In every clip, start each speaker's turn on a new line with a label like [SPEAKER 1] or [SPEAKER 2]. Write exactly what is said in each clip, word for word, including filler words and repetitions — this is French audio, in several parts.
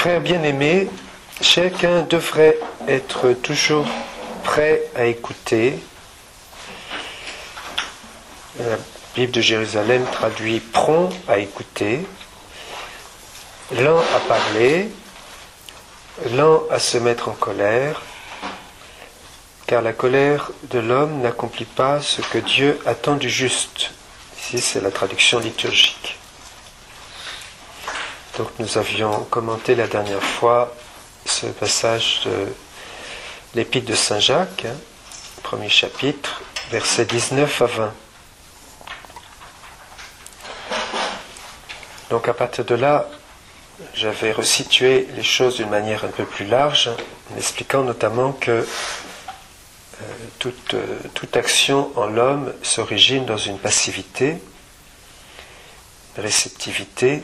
[SPEAKER 1] Frères bien-aimés, chacun devrait être toujours prêt à écouter. La Bible de Jérusalem traduit prompt à écouter, lent à parler, lent à se mettre en colère, car la colère de l'homme n'accomplit pas ce que Dieu attend du juste. Ici, c'est la traduction liturgique. Donc nous avions commenté la dernière fois ce passage de l'Épître de Saint Jacques, hein, premier chapitre, versets dix-neuf à vingt. Donc à partir de là, j'avais resitué les choses d'une manière un peu plus large, en expliquant notamment que euh, toute, euh, toute action en l'homme s'origine dans une passivité, une réceptivité.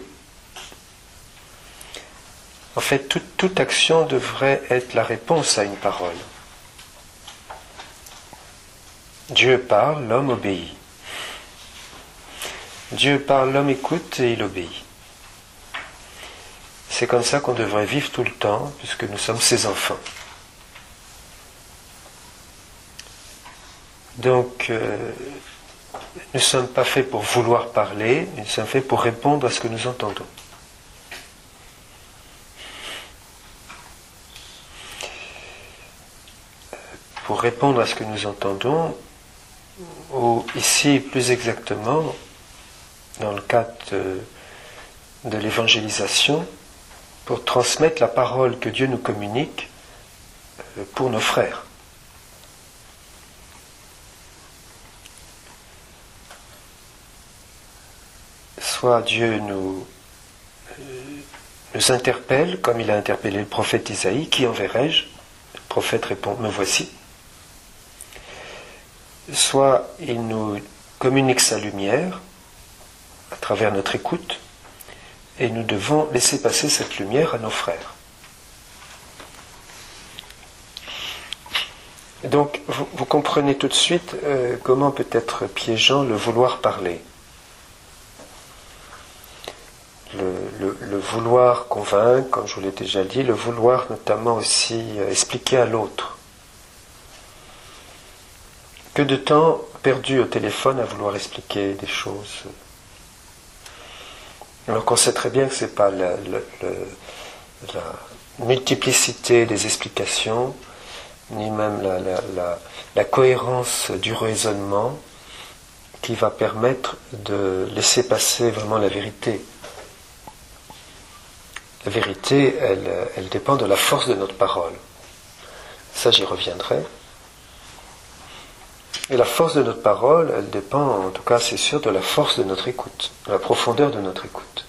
[SPEAKER 1] En fait, toute, toute action devrait être la réponse à une parole. Dieu parle, l'homme obéit. Dieu parle, l'homme écoute et il obéit. C'est comme ça qu'on devrait vivre tout le temps, puisque nous sommes ses enfants. Donc, euh, nous ne sommes pas faits pour vouloir parler, nous sommes faits pour répondre à ce que nous entendons. Pour répondre à ce que nous entendons, ou ici plus exactement, dans le cadre de, de l'évangélisation, pour transmettre la parole que Dieu nous communique pour nos frères. Soit Dieu nous, nous interpelle, comme il a interpellé le prophète Isaïe, qui enverrai-je ? Le prophète répond, me voici. Soit il nous communique sa lumière à travers notre écoute, et nous devons laisser passer cette lumière à nos frères. Donc, vous, vous comprenez tout de suite euh, comment peut être piégeant le vouloir parler. Le, le, le vouloir convaincre, comme je vous l'ai déjà dit, le vouloir notamment aussi euh, expliquer à l'autre. Que de temps perdu au téléphone à vouloir expliquer des choses. Alors qu'on sait très bien que ce n'est pas la, la, la, la multiplicité des explications, ni même la, la, la, la cohérence du raisonnement qui va permettre de laisser passer vraiment la vérité. La vérité, elle, elle dépend de la force de notre parole. Ça, j'y reviendrai. Et la force de notre parole, elle dépend, en tout cas c'est sûr, de la force de notre écoute, de la profondeur de notre écoute.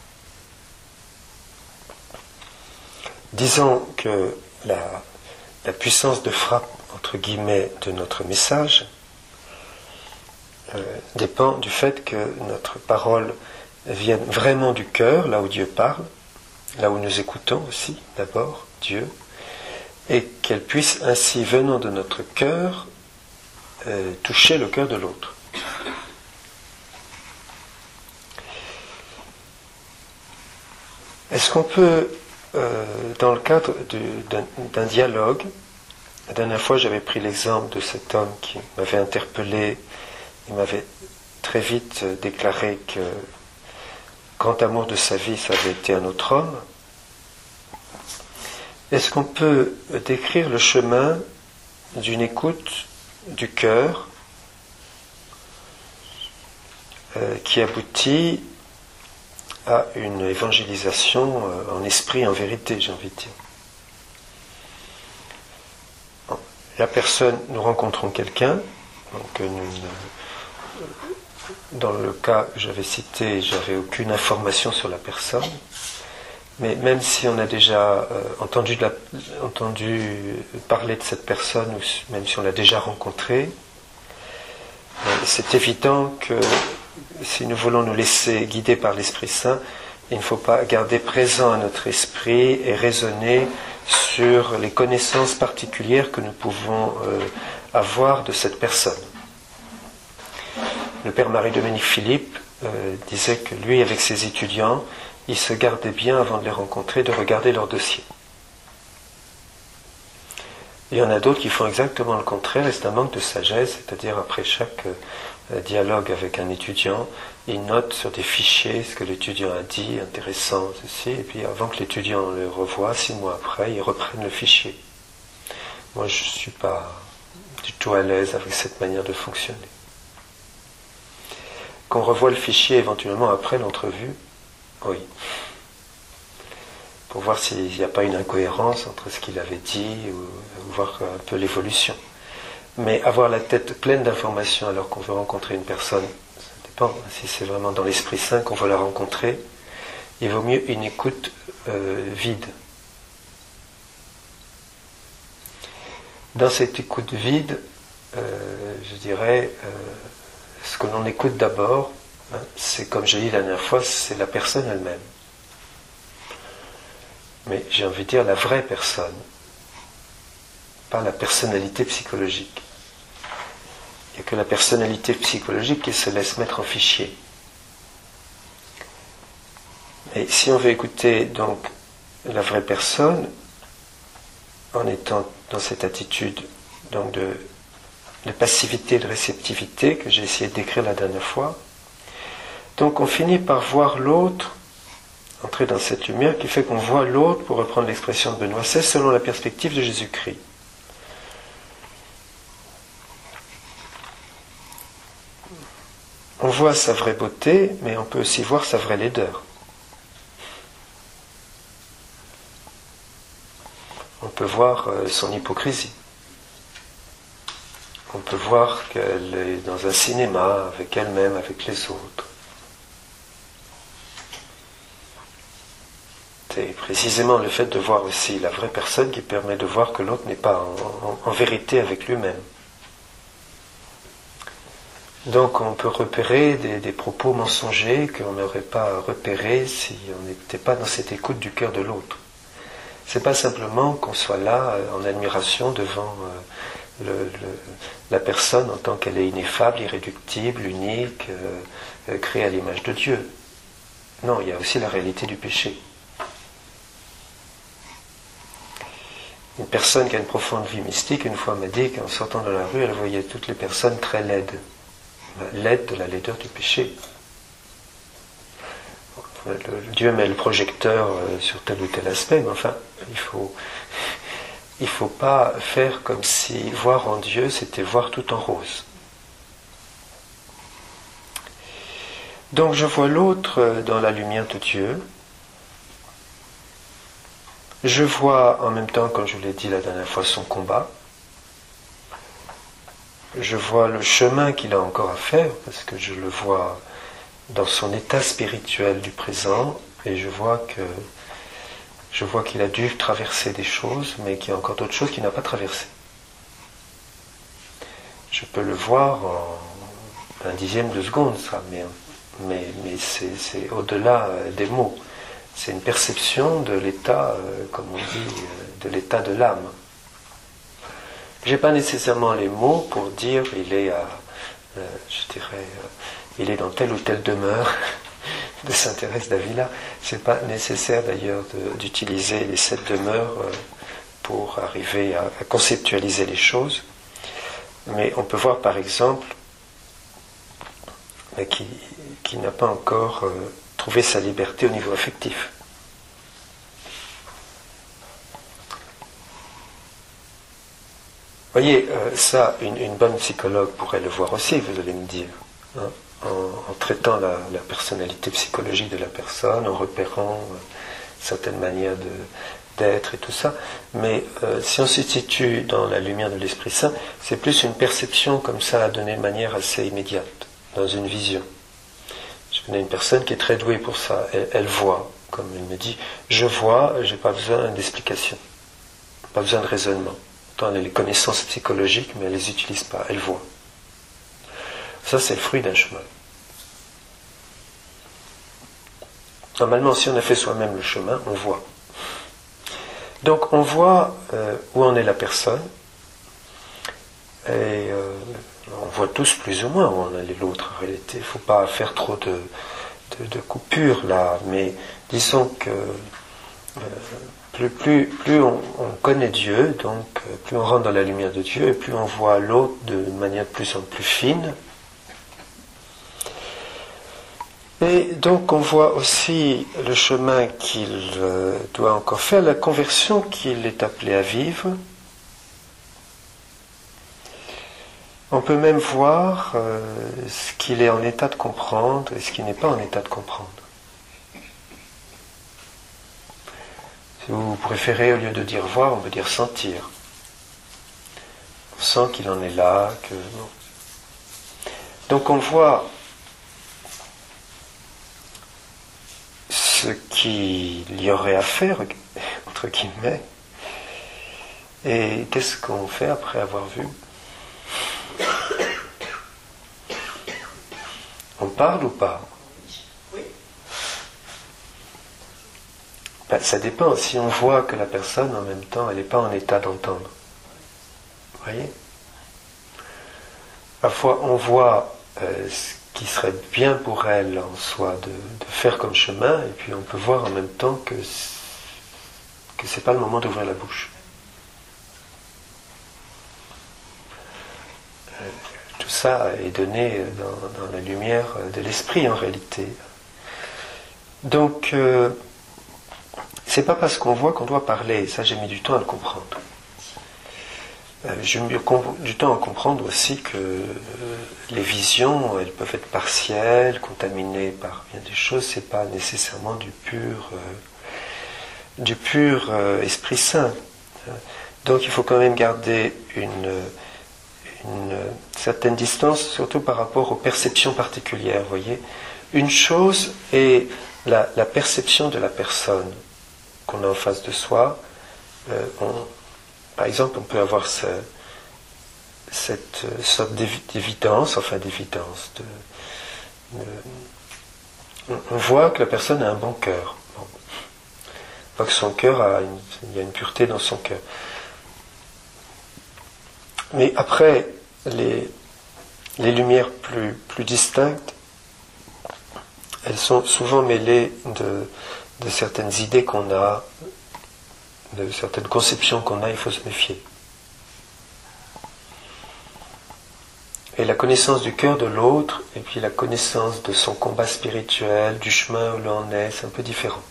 [SPEAKER 1] Disons que la, la puissance de frappe, entre guillemets, de notre message euh, dépend du fait que notre parole vienne vraiment du cœur, là où Dieu parle, là où nous écoutons aussi, d'abord, Dieu, et qu'elle puisse ainsi, venant de notre cœur, Euh, toucher le cœur de l'autre. Est-ce qu'on peut, euh, dans le cadre du, d'un, d'un dialogue, la dernière fois j'avais pris l'exemple de cet homme qui m'avait interpellé, il m'avait très vite déclaré que le grand amour de sa vie, ça avait été un autre homme. Est-ce qu'on peut décrire le chemin d'une écoute du cœur euh, qui aboutit à une évangélisation euh, en esprit, en vérité, j'ai envie de dire. Bon, la personne, nous rencontrons quelqu'un, donc nous, dans le cas que j'avais cité, j'avais aucune information sur la personne, mais même si on a déjà euh, entendu, de la, entendu parler de cette personne, ou même si on l'a déjà rencontrée, euh, c'est évident que si nous voulons nous laisser guider par l'Esprit Saint, il ne faut pas garder présent à notre esprit et raisonner sur les connaissances particulières que nous pouvons euh, avoir de cette personne. Le père Marie-Dominique Philippe euh, disait que lui, avec ses étudiants, ils se gardaient bien avant de les rencontrer de regarder leur dossier. Il y en a d'autres qui font exactement le contraire, et c'est un manque de sagesse, c'est-à-dire après chaque euh, dialogue avec un étudiant, ils notent sur des fichiers ce que l'étudiant a dit, intéressant, ceci, et puis avant que l'étudiant le revoie, six mois après, ils reprennent le fichier. Moi, je ne suis pas du tout à l'aise avec cette manière de fonctionner. Qu'on revoie le fichier éventuellement après l'entrevue, oui. Pour voir s'il n'y a pas une incohérence entre ce qu'il avait dit ou, ou voir un peu l'évolution. Mais avoir la tête pleine d'informations alors qu'on veut rencontrer une personne, ça dépend. Si c'est vraiment dans l'Esprit Saint qu'on veut la rencontrer, il vaut mieux une écoute euh, vide. Dans cette écoute vide, euh, je dirais, euh, ce que l'on écoute d'abord, hein, c'est comme j'ai dit la dernière fois, c'est la personne elle-même. Mais j'ai envie de dire la vraie personne, pas la personnalité psychologique. Il n'y a que la personnalité psychologique qui se laisse mettre en fichier. Et si on veut écouter donc la vraie personne, en étant dans cette attitude donc de, de passivité, de réceptivité que j'ai essayé de décrire la dernière fois, donc on finit par voir l'autre entrer dans cette lumière qui fait qu'on voit l'autre, pour reprendre l'expression de Benoît seize, selon la perspective de Jésus-Christ. On voit sa vraie beauté, mais on peut aussi voir sa vraie laideur. On peut voir son hypocrisie. On peut voir qu'elle est dans un cinéma avec elle-même, avec les autres. C'est précisément le fait de voir aussi la vraie personne qui permet de voir que l'autre n'est pas en, en, en vérité avec lui-même. Donc on peut repérer des, des propos mensongers qu'on n'aurait pas repérés si on n'était pas dans cette écoute du cœur de l'autre. C'est pas simplement qu'on soit là en admiration devant euh, le, le, la personne en tant qu'elle est ineffable, irréductible, unique, euh, créée à l'image de Dieu. Non, il y a aussi la réalité du péché. Une personne qui a une profonde vie mystique, une fois m'a dit qu'en sortant dans la rue, elle voyait toutes les personnes très laides. Laide de la laideur du péché. Le, le, Dieu met le projecteur euh, sur tel ou tel aspect, mais enfin, il faut, il faut pas faire comme si voir en Dieu, c'était voir tout en rose. Donc je vois l'autre euh, dans la lumière de Dieu. Je vois en même temps, comme je l'ai dit la dernière fois, son combat. Je vois le chemin qu'il a encore à faire, parce que je le vois dans son état spirituel du présent, et je vois que je vois qu'il a dû traverser des choses, mais qu'il y a encore d'autres choses qu'il n'a pas traversées. Je peux le voir en un dixième de seconde, ça, mais, mais, mais c'est, c'est au-delà des mots. C'est une perception de l'état, comme on dit, de l'état de l'âme. J'ai pas nécessairement les mots pour dire il est à, euh, je dirais, euh, il est dans telle ou telle demeure de Saint Thérèse d'Avila. C'est pas nécessaire d'ailleurs de, d'utiliser les sept demeures euh, pour arriver à, à conceptualiser les choses. Mais on peut voir par exemple euh, qui, qui n'a pas encore euh, trouvé sa liberté au niveau affectif. Vous voyez, euh, ça, une, une bonne psychologue pourrait le voir aussi, vous allez me dire, hein, en, en traitant la, la personnalité psychologique de la personne, en repérant euh, certaines manières de, d'être et tout ça. Mais euh, si on se situe dans la lumière de l'Esprit Saint, c'est plus une perception comme ça à donner de manière assez immédiate, dans une vision. Je connais une personne qui est très douée pour ça. Elle, elle voit, comme elle me dit, je vois, j'ai pas besoin d'explication, pas besoin de raisonnement. Elle a les connaissances psychologiques, mais elle ne les utilise pas, elle voit. Ça, c'est le fruit d'un chemin. Normalement, si on a fait soi-même le chemin, on voit. Donc, on voit euh, où en est la personne, et euh, on voit tous plus ou moins où en est l'autre en réalité. Il ne faut pas faire trop de, de, de coupure là, mais disons que euh, plus, plus, plus on, on connaît Dieu, donc plus on rentre dans la lumière de Dieu, et plus on voit l'autre de manière de plus en plus fine. Et donc on voit aussi le chemin qu'il euh, doit encore faire, la conversion qu'il est appelé à vivre. On peut même voir euh, ce qu'il est en état de comprendre et ce qu'il n'est pas en état de comprendre. Si vous préférez, au lieu de dire voir, on peut dire sentir. On sent qu'il en est là, que non. Donc on voit ce qu'il y aurait à faire, entre guillemets, et qu'est-ce qu'on fait après avoir vu? On parle ou pas?
[SPEAKER 2] Oui.
[SPEAKER 1] Ben, ça dépend. Si on voit que la personne, en même temps, elle n'est pas en état d'entendre. Vous voyez? Parfois, on voit euh, ce qui serait bien pour elle en soi de, de faire comme chemin, et puis on peut voir en même temps que que c'est pas le moment d'ouvrir la bouche. Euh, tout ça est donné dans, dans la lumière de l'esprit en réalité. Donc, euh, c'est pas parce qu'on voit qu'on doit parler. Ça, j'ai mis du temps à le comprendre. Euh, j'ai mis du temps à comprendre aussi que euh, les visions, elles peuvent être partielles, contaminées par bien des choses. C'est pas nécessairement du pur, euh, du pur euh, Esprit Saint. Donc, il faut quand même garder une, une certaine distance, surtout par rapport aux perceptions particulières. Vous voyez, une chose est la, la perception de la personne qu'on a en face de soi. Euh, on, Par exemple, on peut avoir ce, cette sorte d'évidence, enfin d'évidence. De, de, on voit que la personne a un bon cœur. Bon. On voit que son cœur a une, il y a une pureté dans son cœur. Mais après, les, les lumières plus, plus distinctes, elles sont souvent mêlées de, de certaines idées qu'on a, de certaines conceptions qu'on a, il faut se méfier. Et la connaissance du cœur de l'autre, et puis la connaissance de son combat spirituel, du chemin où l'on est, c'est un peu différent.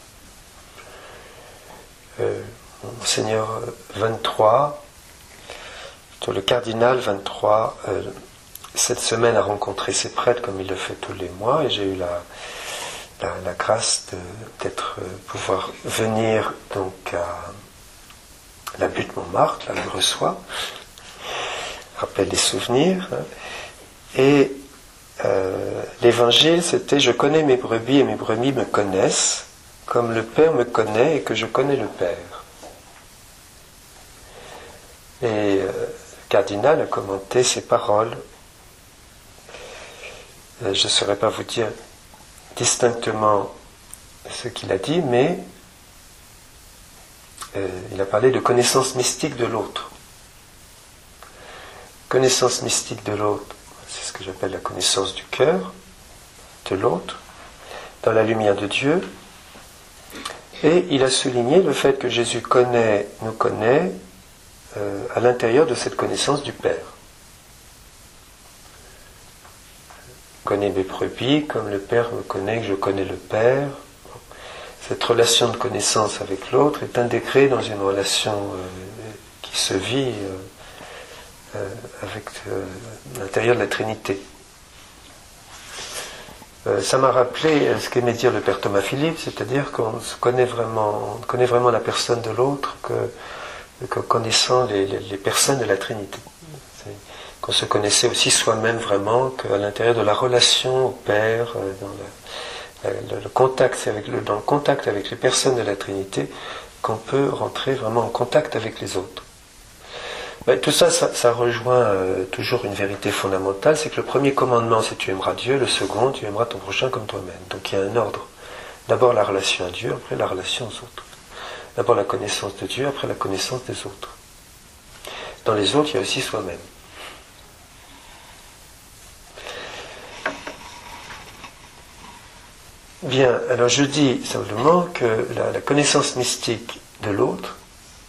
[SPEAKER 1] Euh, Monseigneur vingt-trois, le cardinal vingt-trois, euh, cette semaine a rencontré ses prêtres comme il le fait tous les mois, et j'ai eu la, la, la grâce de d'être, euh, pouvoir venir donc à la butte Montmartre, là où je reçois, rappelle des souvenirs, hein. Et euh, l'évangile c'était: je connais mes brebis et mes brebis me connaissent, comme le Père me connaît et que je connais le Père. Et euh, le cardinal a commenté ces paroles. Euh, je ne saurais pas vous dire distinctement ce qu'il a dit, mais euh, il a parlé de connaissance mystique de l'autre. Connaissance mystique de l'autre, c'est ce que j'appelle la connaissance du cœur de l'autre, dans la lumière de Dieu. Et il a souligné le fait que Jésus connaît, nous connaît, euh, à l'intérieur de cette connaissance du Père. Je connais mes brebis comme le Père me connaît, que je connais le Père. Cette relation de connaissance avec l'autre est intégrée dans une relation euh, qui se vit euh, euh, avec euh, l'intérieur de la Trinité. Euh, ça m'a rappelé ce qu'aimait dire le Père Thomas Philippe, c'est-à-dire qu'on se connaît vraiment, on connaît vraiment la personne de l'autre que, que connaissant les, les, les personnes de la Trinité. C'est, qu'on se connaissait aussi soi-même vraiment, qu'à l'intérieur de la relation au Père, euh, dans la, la, le contact, c'est avec le, dans le contact avec les personnes de la Trinité, qu'on peut rentrer vraiment en contact avec les autres. Ben, tout ça, ça, ça rejoint euh, toujours une vérité fondamentale, c'est que le premier commandement, c'est tu aimeras Dieu, le second, tu aimeras ton prochain comme toi-même. Donc il y a un ordre. D'abord la relation à Dieu, après la relation aux autres. D'abord la connaissance de Dieu, après la connaissance des autres. Dans les autres, il y a aussi soi-même. Bien, alors je dis simplement que la, la connaissance mystique de l'autre,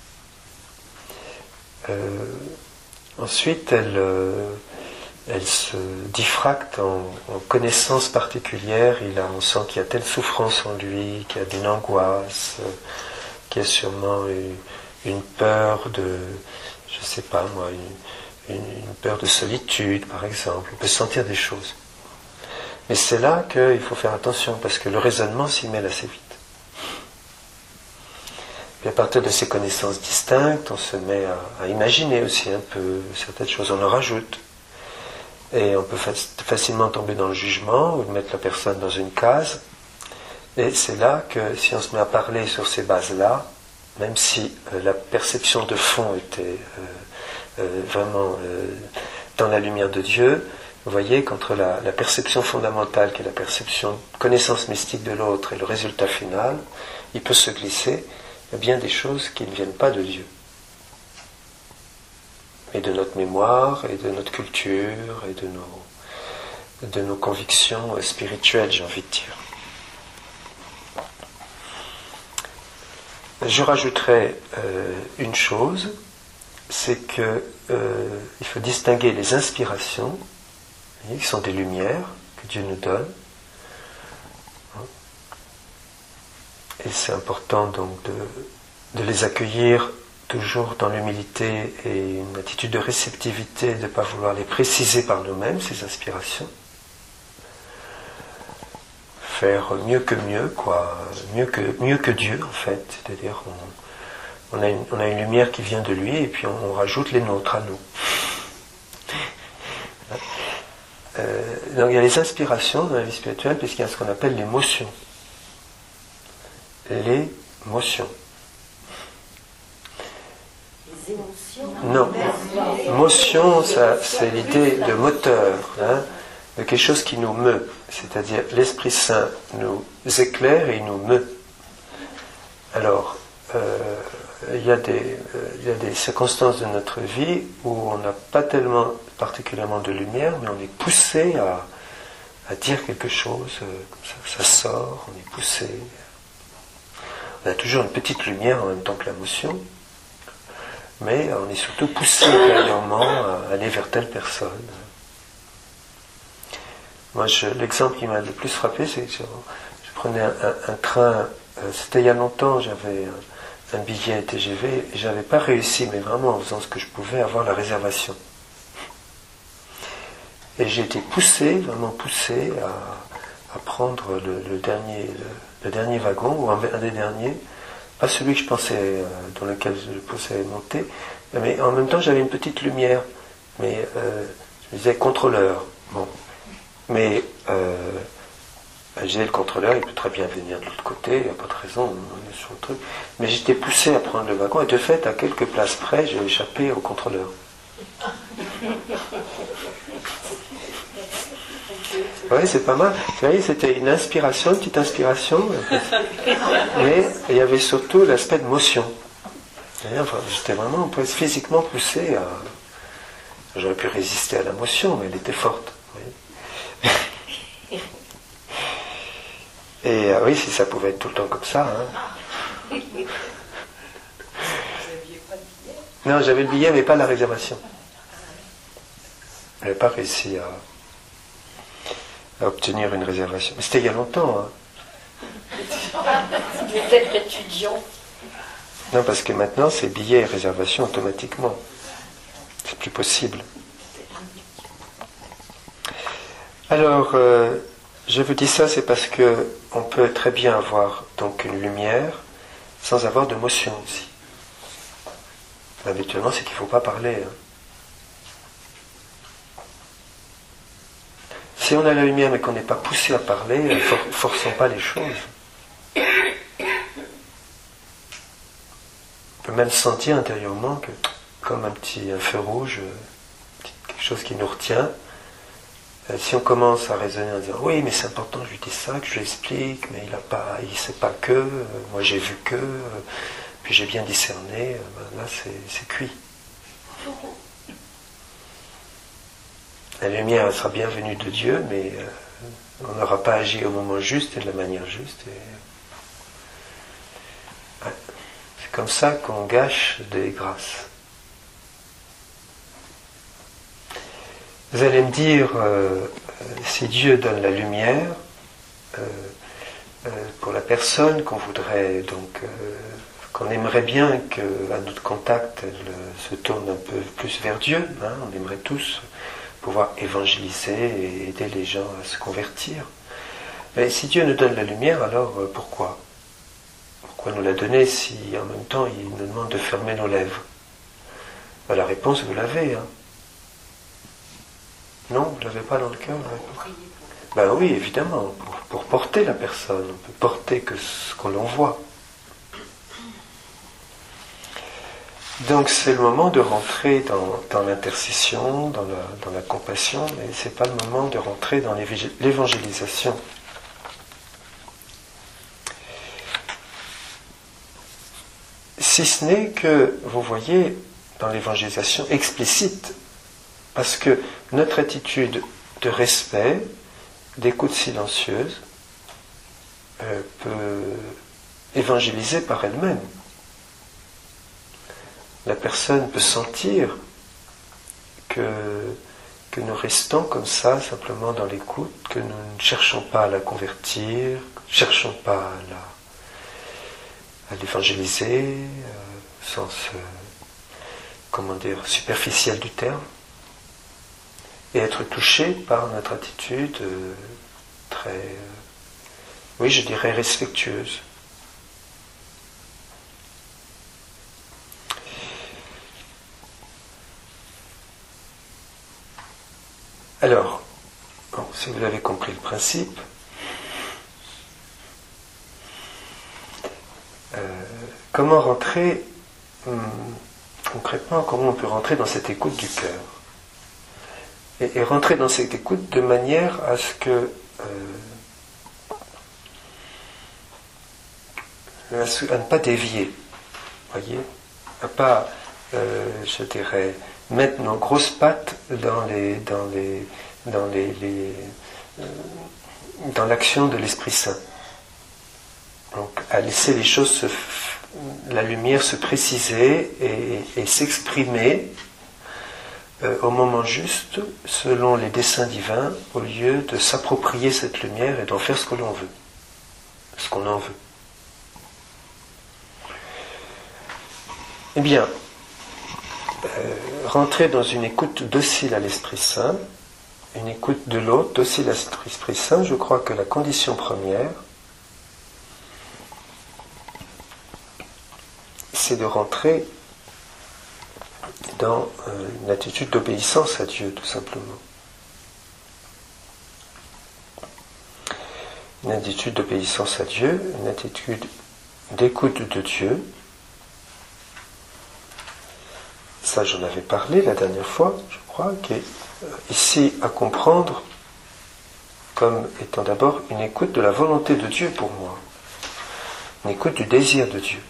[SPEAKER 1] euh, ensuite elle, euh, elle se diffracte en, en connaissances particulières. Il a, on sent qu'il y a telle souffrance en lui, qu'il y a une angoisse, euh, qu'il y a sûrement une, une peur de, je sais pas moi, une, une, une peur de solitude par exemple. On peut sentir des choses. Mais c'est là qu'il faut faire attention, parce que le raisonnement s'y mêle assez vite. Et à partir de ces connaissances distinctes, on se met à, à imaginer aussi un peu certaines choses, on en rajoute. Et on peut facilement tomber dans le jugement, ou mettre la personne dans une case. Et c'est là que, si on se met à parler sur ces bases-là, même si euh, la perception de fond était euh, euh, vraiment euh, dans la lumière de Dieu, vous voyez qu'entre la, la perception fondamentale, qui est la perception connaissance mystique de l'autre, et le résultat final, il peut se glisser bien des choses qui ne viennent pas de Dieu, mais de notre mémoire, et de notre culture, et de nos, de nos convictions spirituelles, j'ai envie de dire. Je rajouterai euh, une chose, c'est que euh, il faut distinguer les inspirations, qui sont des lumières que Dieu nous donne. Et c'est important donc de, de les accueillir toujours dans l'humilité et une attitude de réceptivité, de ne pas vouloir les préciser par nous-mêmes, ces inspirations. Faire mieux que mieux, quoi, mieux que, mieux que Dieu en fait. C'est-à-dire on, on, a une, on a une lumière qui vient de lui et puis on, on rajoute les nôtres à nous. Euh, donc il y a les inspirations dans la vie spirituelle, puisqu'il y a ce qu'on appelle l'émotion. L'émotion. Les émotions? Non. Motion, ça, c'est l'idée de moteur, hein, de quelque chose qui nous meut. C'est-à-dire l'Esprit Saint nous éclaire et il nous meut. Alors, euh, il y a des, euh, il y a des circonstances de notre vie où on n'a pas tellement particulièrement de lumière, mais on est poussé à, à dire quelque chose, euh, comme ça, ça sort, on est poussé. On a toujours une petite lumière en même temps que la motion, mais on est surtout poussé intérieurement à aller vers telle personne. Moi, je, l'exemple qui m'a le plus frappé, c'est que je, je prenais un, un, un train, euh, c'était il y a longtemps, j'avais un, un billet T G V, et j'avais pas réussi, mais vraiment en faisant ce que je pouvais, à avoir la réservation. Et j'ai été poussé, vraiment poussé, à, à prendre le, le, dernier, le, le dernier wagon, ou un, un des derniers, pas celui que je pensais, euh, dans lequel je pensais monter, mais en même temps j'avais une petite lumière, mais euh, je me disais contrôleur, bon. Mais euh, j'ai le contrôleur, il peut très bien venir de l'autre côté, il n'y a pas de raison, on est sur le truc. Mais j'étais poussé à prendre le wagon, et de fait, à quelques places près, j'ai échappé au contrôleur. Oui, c'est pas mal. Vous voyez, c'était une inspiration, une petite inspiration, mais il y avait surtout l'aspect de motion. Enfin, j'étais vraiment physiquement poussé à... J'aurais pu résister à la motion, mais elle était forte. Et euh, oui, si ça pouvait être tout le temps comme ça. Hein. Vous n'aviez pas de billet? Non, j'avais le billet, mais pas la réservation. Je n'avais pas réussi à, à obtenir une réservation. Mais c'était il y a longtemps. Hein.
[SPEAKER 2] Vous êtes étudiant.
[SPEAKER 1] Non, parce que maintenant, c'est billet et réservation automatiquement. C'est plus possible. Alors, euh, je vous dis ça, c'est parce que on peut très bien avoir donc une lumière sans avoir de motion aussi. Habituellement, c'est qu'il ne faut pas parler. Hein. Si on a la lumière mais qu'on n'est pas poussé à parler, ne for- forçons pas les choses. On peut même sentir intérieurement que, comme un petit un feu rouge, quelque chose qui nous retient. Si on commence à raisonner en disant oui, mais c'est important que je lui dise ça, que je lui explique, mais il a pas, il sait pas que, euh, moi j'ai vu que, euh, puis j'ai bien discerné, euh, ben là c'est, c'est cuit. La lumière elle sera bien venue de Dieu, mais euh, on n'aura pas agi au moment juste et de la manière juste. Et... Ouais. C'est comme ça qu'on gâche des grâces. Vous allez me dire, euh, si Dieu donne la lumière, euh, euh, pour la personne qu'on voudrait donc, euh, qu'on aimerait bien qu'à notre contact elle se tourne un peu plus vers Dieu, hein, on aimerait tous pouvoir évangéliser et aider les gens à se convertir. Mais si Dieu nous donne la lumière, alors euh, pourquoi Pourquoi nous la donner si en même temps il nous demande de fermer nos lèvres? Ben, la réponse, vous l'avez. Hein. Non, vous ne l'avez pas dans le cœur, la réponse? Ben oui, évidemment, pour, pour porter la personne. On peut porter que ce qu'on l'envoie. Donc c'est le moment de rentrer dans, dans l'intercession, dans la, dans la compassion, mais ce n'est pas le moment de rentrer dans l'évangélisation. Si ce n'est que, vous voyez, dans l'évangélisation explicite, parce que notre attitude de respect, d'écoute silencieuse, euh, peut évangéliser par elle-même. La personne peut sentir que, que nous restons comme ça, simplement dans l'écoute, que nous ne cherchons pas à la convertir, ne cherchons pas à la à l'évangéliser, euh, au sens, euh, comment dire, superficiel du terme, et être touché par notre attitude euh, très, euh, oui, je dirais respectueuse. Alors, bon, si vous avez compris le principe, euh, comment rentrer, hum, concrètement, comment on peut rentrer dans cette écoute du cœur et, et rentrer dans cette écoute de manière à ce que, euh, à, à ne pas dévier, voyez, à pas, euh, je dirais, mettre nos grosses pattes dans les dans les dans les, les euh, dans l'action de l'Esprit Saint. Donc à laisser les choses se, la lumière se préciser et, et s'exprimer euh, au moment juste selon les desseins divins, au lieu de s'approprier cette lumière et d'en faire ce que l'on veut, ce qu'on en veut. Eh bien, Euh, rentrer dans une écoute docile à l'Esprit Saint, une écoute de l'autre docile à l'Esprit Saint, je crois que la condition première, c'est de rentrer dans euh, une attitude d'obéissance à Dieu, tout simplement. Une attitude d'obéissance à Dieu, une attitude d'écoute de Dieu. Ça, j'en avais parlé la dernière fois, je crois, qui est ici à comprendre comme étant d'abord une écoute de la volonté de Dieu pour moi, une écoute du désir de Dieu.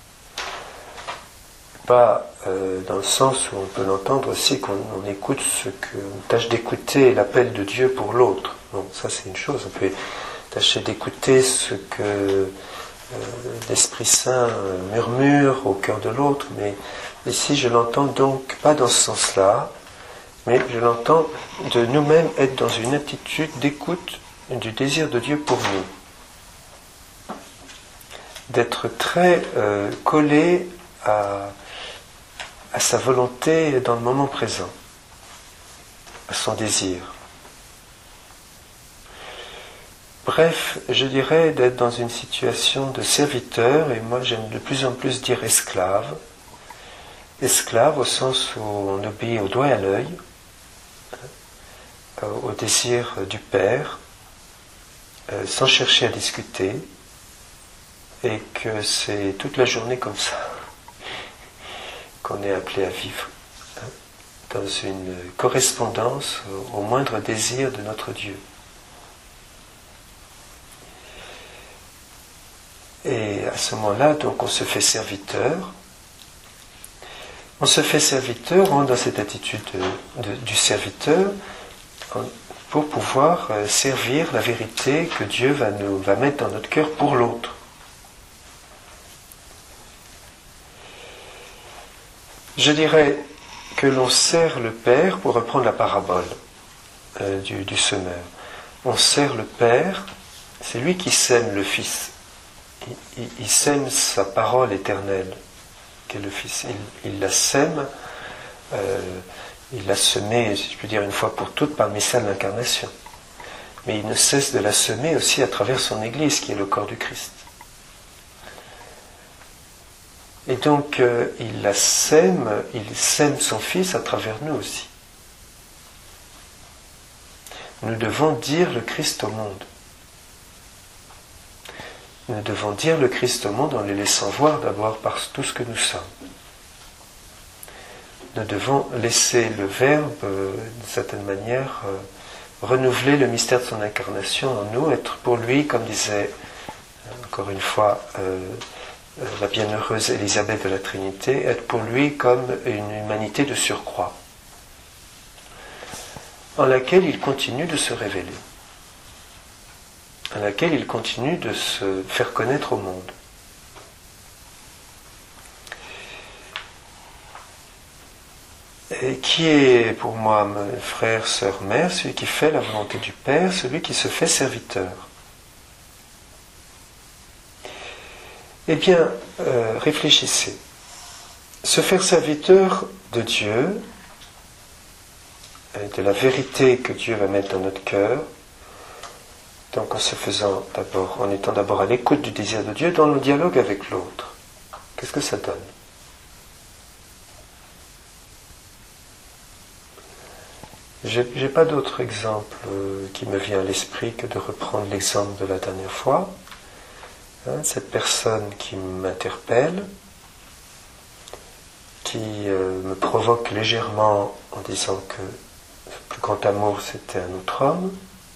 [SPEAKER 1] Pas euh, dans le sens où on peut l'entendre aussi qu'on on écoute ce que, on tâche d'écouter l'appel de Dieu pour l'autre. Non, ça c'est une chose. On peut tâcher d'écouter ce que euh, l'Esprit Saint murmure au cœur de l'autre, mais ici, je l'entends donc pas dans ce sens-là, mais je l'entends de nous-mêmes être dans une attitude d'écoute du désir de Dieu pour nous. D'être très euh, collé à, à sa volonté dans le moment présent, à son désir. Bref, je dirais d'être dans une situation de serviteur, et moi j'aime de plus en plus dire esclave, esclave au sens où on obéit au doigt et à l'œil, au désir du Père, euh, sans chercher à discuter, et que c'est toute la journée comme ça qu'on est appelé à vivre, hein, dans une correspondance au, au moindre désir de notre Dieu. Et à ce moment-là, donc, on se fait serviteur. On se fait serviteur, on est dans cette attitude de, de, du serviteur, pour pouvoir euh, servir la vérité que Dieu va, nous, va mettre dans notre cœur pour l'autre. Je dirais que l'on sert le Père, pour reprendre la parabole euh, du, du semeur. On sert le Père, c'est lui qui sème le Fils. Il, il, il sème sa parole éternelle, qu'est le Fils. Il, il la sème, euh, il l'a semée, si je peux dire une fois pour toutes, par le message de l'incarnation. Mais il ne cesse de la semer aussi à travers son Église, qui est le corps du Christ. Et donc, euh, il la sème, il sème son Fils à travers nous aussi. Nous devons dire le Christ au monde. Nous devons dire le Christ au monde en les laissant voir d'abord par tout ce que nous sommes. Nous devons laisser le Verbe, euh, d'une certaine manière, euh, renouveler le mystère de son incarnation en nous, être pour lui, comme disait, encore une fois, euh, la bienheureuse Élisabeth de la Trinité, être pour lui comme une humanité de surcroît, en laquelle il continue de se révéler, en laquelle il continue de se faire connaître au monde. Et qui est pour moi, mes frères, sœurs, mères, celui qui fait la volonté du Père, celui qui se fait serviteur. Eh bien, euh, réfléchissez. Se faire serviteur de Dieu, de la vérité que Dieu va mettre dans notre cœur, donc en se faisant d'abord, en étant d'abord à l'écoute du désir de Dieu, dans le dialogue avec l'autre. Qu'est-ce que ça donne? Je n'ai pas d'autre exemple euh, qui me vient à l'esprit que de reprendre l'exemple de la dernière fois. Hein, cette personne qui m'interpelle, qui euh, me provoque légèrement en disant que le plus grand amour c'était un autre homme.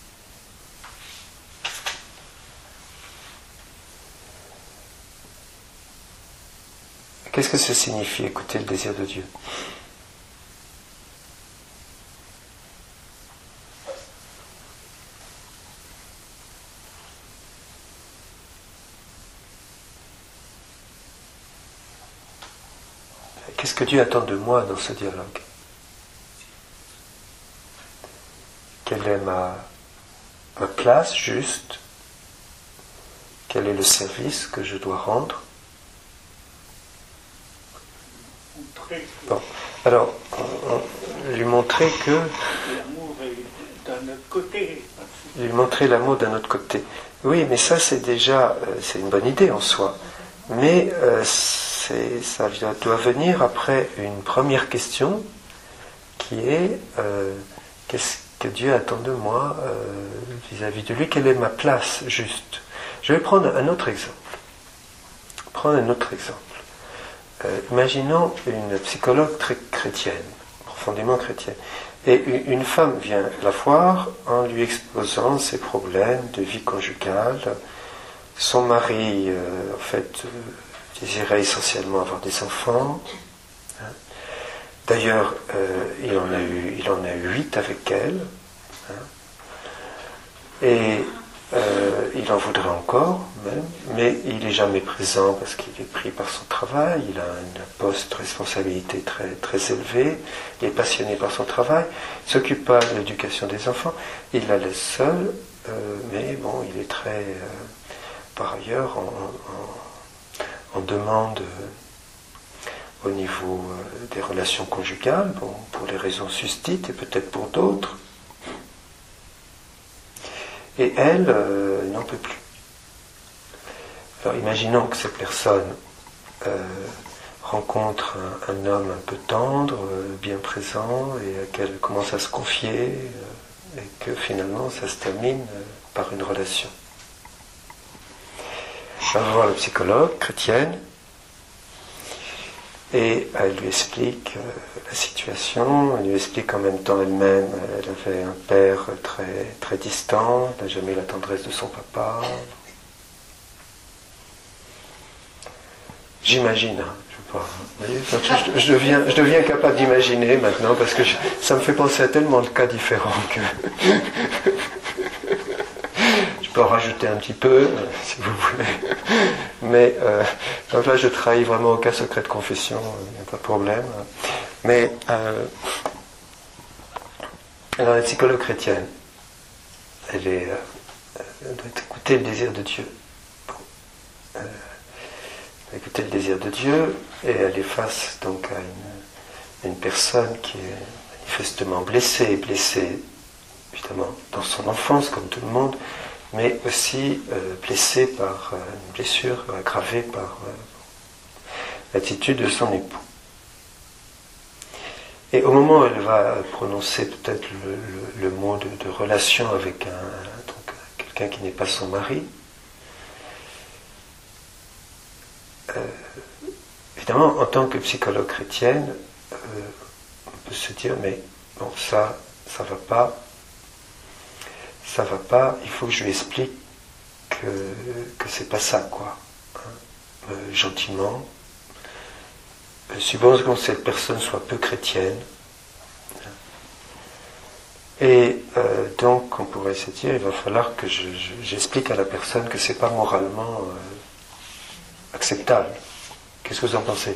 [SPEAKER 1] Qu'est-ce que ça signifie, écouter le désir de Dieu? Qu'est-ce que Dieu attend de moi dans ce dialogue? Quelle est ma, ma place juste? Quel est le service que je dois rendre? Bon, alors, on, on, lui montrer que...
[SPEAKER 3] L'amour est d'un autre côté.
[SPEAKER 1] Lui montrer l'amour d'un autre côté. Oui, mais ça c'est déjà, euh, c'est une bonne idée en soi. Mais euh, c'est, ça doit venir après une première question qui est euh, qu'est-ce que Dieu attend de moi euh, vis-à-vis de lui? Quelle est ma place juste? Je vais prendre un autre exemple. Prendre un autre exemple. Euh, imaginons une psychologue très chrétienne, profondément chrétienne, et une femme vient la voir en lui exposant ses problèmes de vie conjugale. Son mari, euh, en fait, euh, désirait essentiellement avoir des enfants. Hein. D'ailleurs, euh, il en a eu, il en a eu huit avec elle. Hein. Et euh, il en voudrait encore, même, mais il n'est jamais présent parce qu'il est pris par son travail. Il a un poste de responsabilité très, très élevé. Il est passionné par son travail. Il ne s'occupe pas de l'éducation des enfants. Il la laisse seule, euh, mais bon, il est très... Euh, par ailleurs, on, on, on demande euh, au niveau euh, des relations conjugales, bon, pour les raisons susdites et peut-être pour d'autres. Et elle euh, n'en peut plus. Alors imaginons que cette personne euh, rencontre un, un homme un peu tendre, euh, bien présent, et qu'elle commence à se confier, euh, et que finalement ça se termine euh, par une relation. Elle va voir le psychologue, chrétienne, et elle lui explique euh, la situation, elle lui explique en même temps elle-même, elle avait un père très, très distant, elle n'a jamais eu la tendresse de son papa. J'imagine, hein, je pas. Vous voyez, je, je, deviens, je deviens capable d'imaginer maintenant parce que je, ça me fait penser à tellement de cas différents que je peux en rajouter un petit peu, si vous voulez. Mais euh, donc là, je trahis vraiment aucun secret de confession, il n'y a pas de problème. Mais euh, alors la psychologue chrétienne, elle, est, euh, elle doit écouter le désir de Dieu. Bon. Euh, écouter le désir de Dieu, et elle est face donc à une, une personne qui est manifestement blessée, blessée évidemment dans son enfance comme tout le monde, mais aussi euh, blessée par euh, une blessure aggravée par euh, l'attitude de son époux. Et au moment où elle va prononcer peut-être le, le, le mot de, de relation avec un, donc, quelqu'un qui n'est pas son mari, Euh, évidemment, en tant que psychologue chrétienne, euh, on peut se dire, mais bon, ça, ça va pas, ça va pas, il faut que je lui explique que, que c'est pas ça, quoi. Hein, euh, gentiment. Euh, supposons que cette personne soit peu chrétienne. Et euh, donc, on pourrait se dire, il va falloir que je, je, j'explique à la personne que c'est pas moralement euh, acceptable. Qu'est-ce que vous en pensez?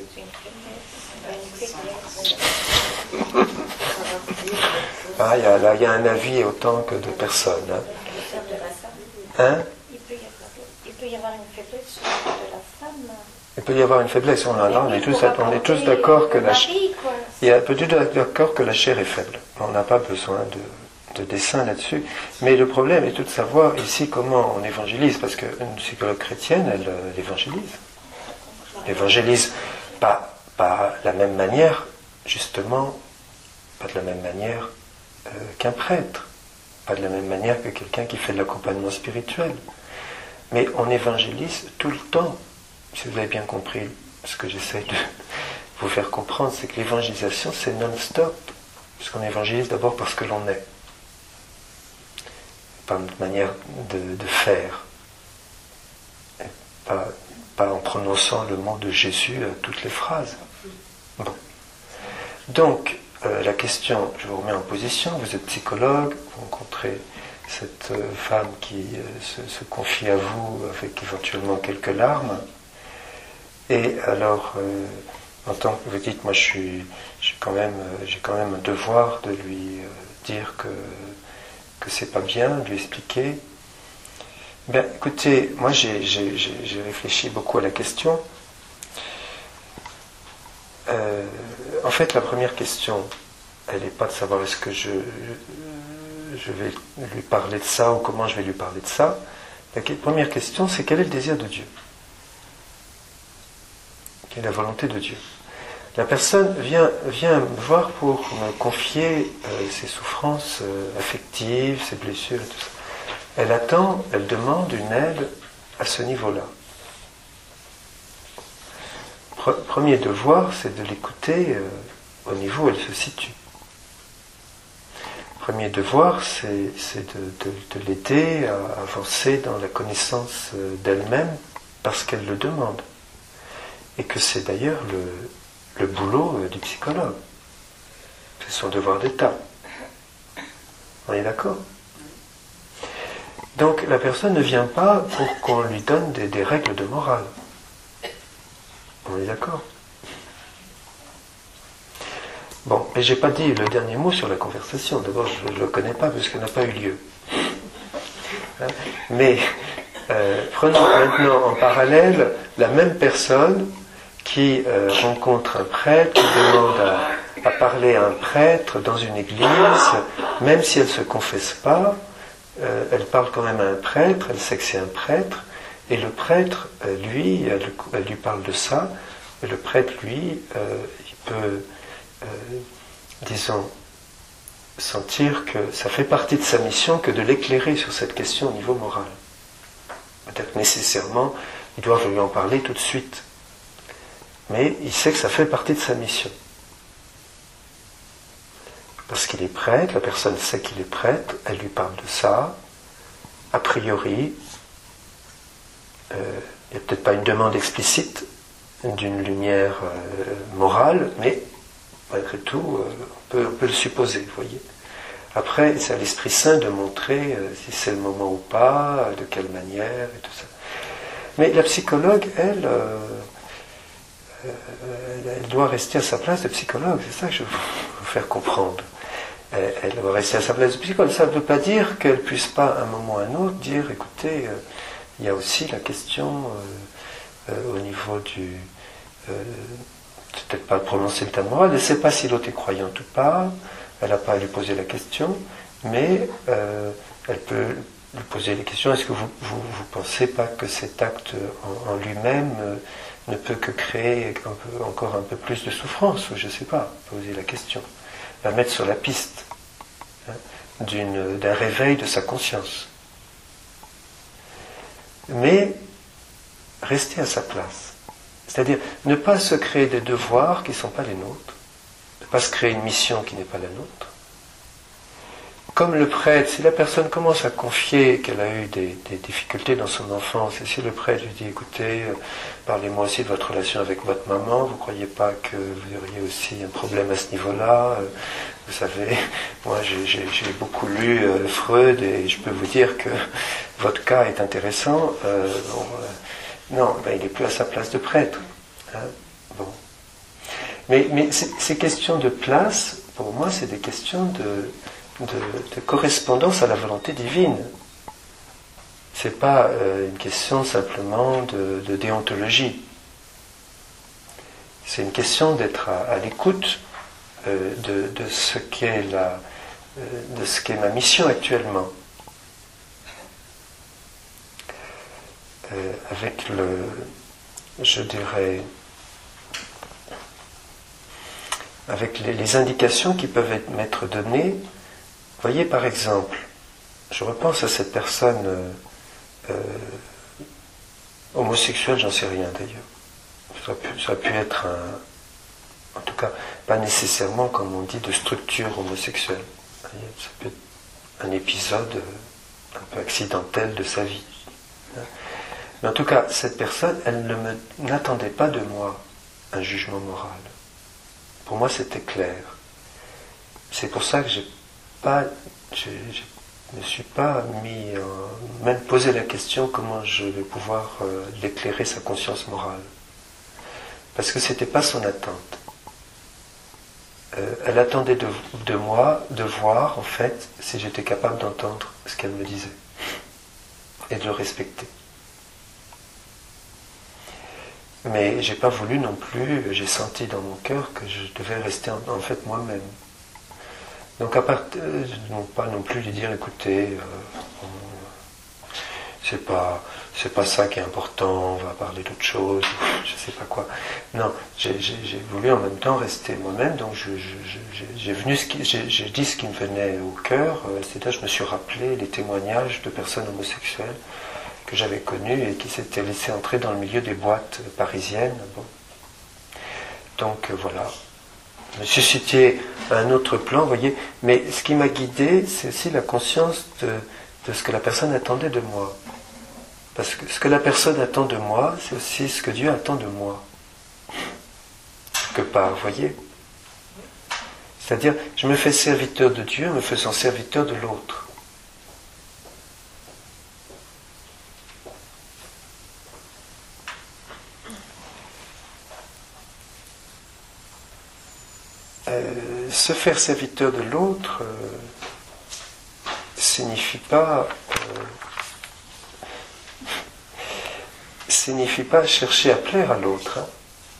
[SPEAKER 1] Ah, il y a, là, il y a un avis autant que de personnes. Hein? Hein?
[SPEAKER 2] Il peut y avoir, il peut y avoir une faiblesse de la femme.
[SPEAKER 1] Il peut y avoir une faiblesse. On, là, on est tous, on est tous d'accord que la chair, il y a peut-être d'accord que la chair est faible. On n'a pas besoin de, de dessin là-dessus. Mais le problème est tout de savoir ici comment on évangélise, parce qu'une psychologue chrétienne, elle, elle évangélise. Elle évangélise pas, pas la même manière, justement, pas de la même manière euh, qu'un prêtre, pas de la même manière que quelqu'un qui fait de l'accompagnement spirituel. Mais on évangélise tout le temps. Si vous avez bien compris ce que j'essaie de vous faire comprendre, c'est que l'évangélisation, c'est non-stop. Parce qu'on évangélise d'abord parce que l'on est. Pas notre manière de, de faire. Et pas, pas en prononçant le nom de Jésus à toutes les phrases. Bon. Donc, euh, la question, je vous remets en position, vous êtes psychologue, vous rencontrez cette euh, femme qui euh, se, se confie à vous avec éventuellement quelques larmes. Et alors, euh, en tant que vous dites, moi je suis, j'ai quand même, euh, j'ai quand même un devoir de lui euh, dire que que c'est pas bien, de lui expliquer. Ben, écoutez, moi j'ai, j'ai, j'ai, j'ai réfléchi beaucoup à la question. Euh, en fait, la première question, elle n'est pas de savoir est-ce que je, je vais lui parler de ça ou comment je vais lui parler de ça. La première question, c'est quel est le désir de Dieu? Quelle est la volonté de Dieu? La personne vient, vient me voir pour me confier euh, ses souffrances euh, affectives, ses blessures et tout ça. Elle attend, elle demande une aide à ce niveau-là. Pre- premier devoir, c'est de l'écouter euh, au niveau où elle se situe. Premier devoir, c'est, c'est de, de, de l'aider à avancer dans la connaissance euh, d'elle-même parce qu'elle le demande. Et que c'est d'ailleurs le, le boulot euh, du psychologue. C'est son devoir d'état. On est d'accord? Donc la personne ne vient pas pour qu'on lui donne des, des règles de morale. On est d'accord? Bon, mais j'ai pas dit le dernier mot sur la conversation. D'abord, je ne le connais pas parce qu'elle n'a pas eu lieu. Hein? Mais euh, prenons maintenant en parallèle la même personne qui euh, rencontre un prêtre, qui demande à, à parler à un prêtre dans une église, même si elle ne se confesse pas, euh, elle parle quand même à un prêtre, elle sait que c'est un prêtre, et le prêtre, euh, lui, elle, elle lui parle de ça, et le prêtre, lui, euh, il peut, euh, disons, sentir que ça fait partie de sa mission que de l'éclairer sur cette question au niveau moral. Peut-être nécessairement, ils doivent lui en parler tout de suite. Mais il sait que ça fait partie de sa mission. Parce qu'il est prêtre, la personne sait qu'il est prêtre, elle lui parle de ça. A priori, euh, il n'y a peut-être pas une demande explicite, d'une lumière euh, morale, mais malgré tout, euh, on, peut, on peut le supposer, vous voyez. Après, c'est à l'Esprit Saint de montrer euh, si c'est le moment ou pas, de quelle manière, et tout ça. Mais la psychologue, elle, euh, euh, elle doit rester à sa place de psychologue, c'est ça que je veux vous faire comprendre. Elle, elle doit rester à sa place de psychologue. Ça ne veut pas dire qu'elle ne puisse pas, à un moment ou à un autre, dire, écoutez, euh, il y a aussi la question euh, euh, au niveau du... Euh, peut-être pas prononcer le terme moral, elle ne sait pas si l'autre est croyante ou pas, elle n'a pas à lui poser la question, mais euh, elle peut lui poser la question, est-ce que vous vous, vous pensez pas que cet acte en, en lui-même euh, ne peut que créer un peu, encore un peu plus de souffrance, ou je ne sais pas, poser la question, la mettre sur la piste hein, d'une, d'un réveil de sa conscience. Mais rester à sa place. C'est-à-dire ne pas se créer des devoirs qui ne sont pas les nôtres, ne pas se créer une mission qui n'est pas la nôtre. Comme le prêtre, si la personne commence à confier qu'elle a eu des, des difficultés dans son enfance, et si le prêtre lui dit, écoutez, euh, parlez-moi aussi de votre relation avec votre maman, vous ne croyez pas que vous auriez aussi un problème à ce niveau-là, euh, vous savez, moi j'ai, j'ai, j'ai beaucoup lu euh, Freud, et je peux vous dire que votre cas est intéressant, euh, bon, euh, non, ben, il n'est plus à sa place de prêtre. Hein, bon. Mais, mais ces, ces questions de place, pour moi, c'est des questions de... De, de correspondance à la volonté divine. Ce n'est pas euh, une question simplement de, de déontologie. C'est une question d'être à, à l'écoute euh, de, de ce qu'est la, euh, de ce qu'est ma mission actuellement. Euh, avec le, je dirais, avec les, les indications qui peuvent être, m'être données. Voyez par exemple, je repense à cette personne euh, euh, homosexuelle, j'en sais rien d'ailleurs. Ça aurait pu, ça aurait pu être un, en tout cas, pas nécessairement comme on dit de structure homosexuelle. Voyez, ça peut être un épisode un peu accidentel de sa vie. Mais en tout cas, cette personne, elle ne me, n'attendait pas de moi un jugement moral. Pour moi, c'était clair. C'est pour ça que j'ai Pas, je ne me suis pas mis, en, même posé la question comment je vais pouvoir euh, l'éclairer sa conscience morale. Parce que ce n'était pas son attente. Euh, elle attendait de, de moi de voir, en fait, si j'étais capable d'entendre ce qu'elle me disait. Et de le respecter. Mais j'ai pas voulu non plus, j'ai senti dans mon cœur que je devais rester en, en fait moi-même. Donc à part, euh, non pas non plus lui dire, écoutez, euh, c'est pas, c'est pas ça qui est important, on va parler d'autre chose, je sais pas quoi. Non, j'ai, j'ai, j'ai voulu en même temps rester moi-même, donc je, je, je, j'ai, venu ce qui, j'ai, j'ai dit ce qui me venait au cœur, euh, c'est-à-dire je me suis rappelé les témoignages de personnes homosexuelles que j'avais connues et qui s'étaient laissées entrer dans le milieu des boîtes parisiennes. Bon. Donc euh, voilà. Je me suis situé à un autre plan, vous voyez, mais ce qui m'a guidé, c'est aussi la conscience de, de ce que la personne attendait de moi. Parce que ce que la personne attend de moi, c'est aussi ce que Dieu attend de moi. Quelque part, vous voyez. C'est-à-dire, je me fais serviteur de Dieu en me faisant serviteur de l'autre. Euh, se faire serviteur de l'autre euh, signifie pas euh, signifie pas chercher à plaire à l'autre. Hein.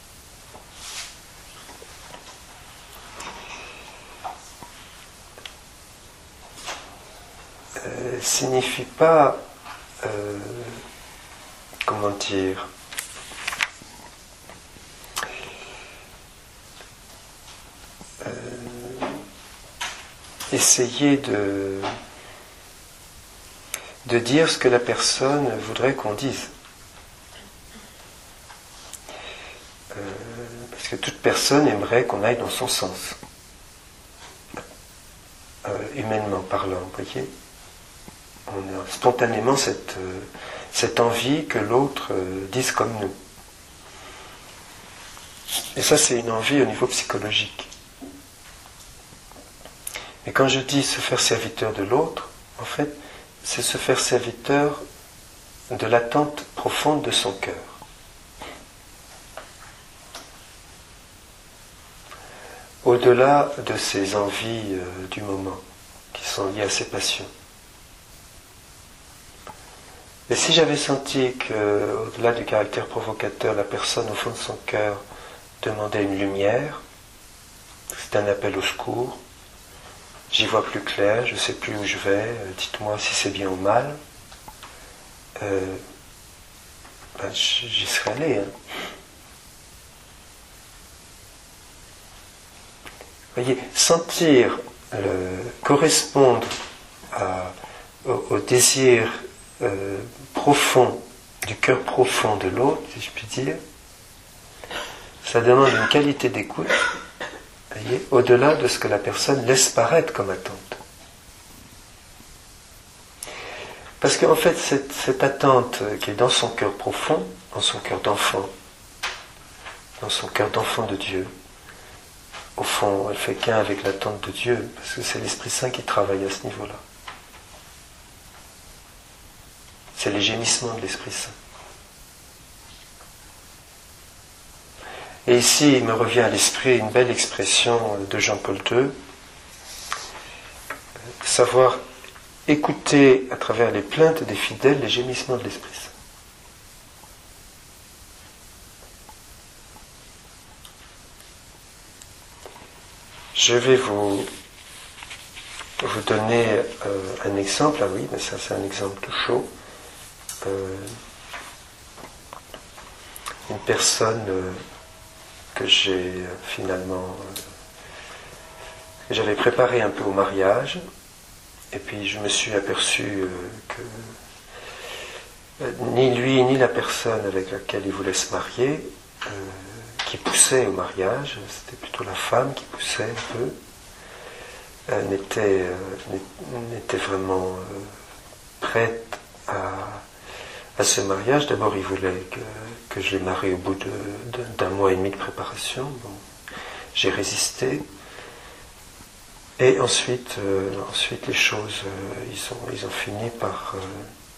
[SPEAKER 1] Euh, signifie pas euh, comment dire essayer de, de dire ce que la personne voudrait qu'on dise. Euh, parce que toute personne aimerait qu'on aille dans son sens. Euh, humainement parlant, vous voyez. On a spontanément cette, euh, cette envie que l'autre euh, dise comme nous. Et ça, c'est une envie au niveau psychologique. Mais quand je dis se faire serviteur de l'autre, en fait, c'est se faire serviteur de l'attente profonde de son cœur. Au-delà de ses envies euh, du moment, qui sont liées à ses passions. Et si j'avais senti qu'au-delà du caractère provocateur, la personne au fond de son cœur demandait une lumière, c'est un appel au secours, j'y vois plus clair, je ne sais plus où je vais, euh, dites-moi si c'est bien ou mal, euh, ben, j'y serais allé. Hein. Voyez, sentir le, correspondre à, au, au désir euh, profond, du cœur profond de l'autre, si je puis dire, ça demande une qualité d'écoute, voyez, au-delà de ce que la personne laisse paraître comme attente. Parce qu'en fait, cette, cette attente qui est dans son cœur profond, dans son cœur d'enfant, dans son cœur d'enfant de Dieu, au fond, elle fait qu'un avec l'attente de Dieu, parce que c'est l'Esprit Saint qui travaille à ce niveau-là. C'est les gémissements de l'Esprit Saint. Et ici, il me revient à l'esprit une belle expression de Jean-Paul deux, savoir écouter à travers les plaintes des fidèles les gémissements de l'Esprit Saint. Je vais vous, vous donner euh, un exemple. Ah oui, mais ça c'est un exemple tout chaud. Euh, une personne euh, que j'ai euh, finalement... Euh, que j'avais préparé un peu au mariage, et puis je me suis aperçu euh, que euh, ni lui ni la personne avec laquelle il voulait se marier euh, qui poussait au mariage, c'était plutôt la femme qui poussait un peu, euh, n'était, euh, n'était vraiment euh, prête à, à ce mariage. D'abord, il voulait que, que je les marie au bout de, de, d'un mois et demi de préparation. Bon, j'ai résisté. Et ensuite, euh, ensuite les choses, euh, ils, ont, ils ont fini par... Euh,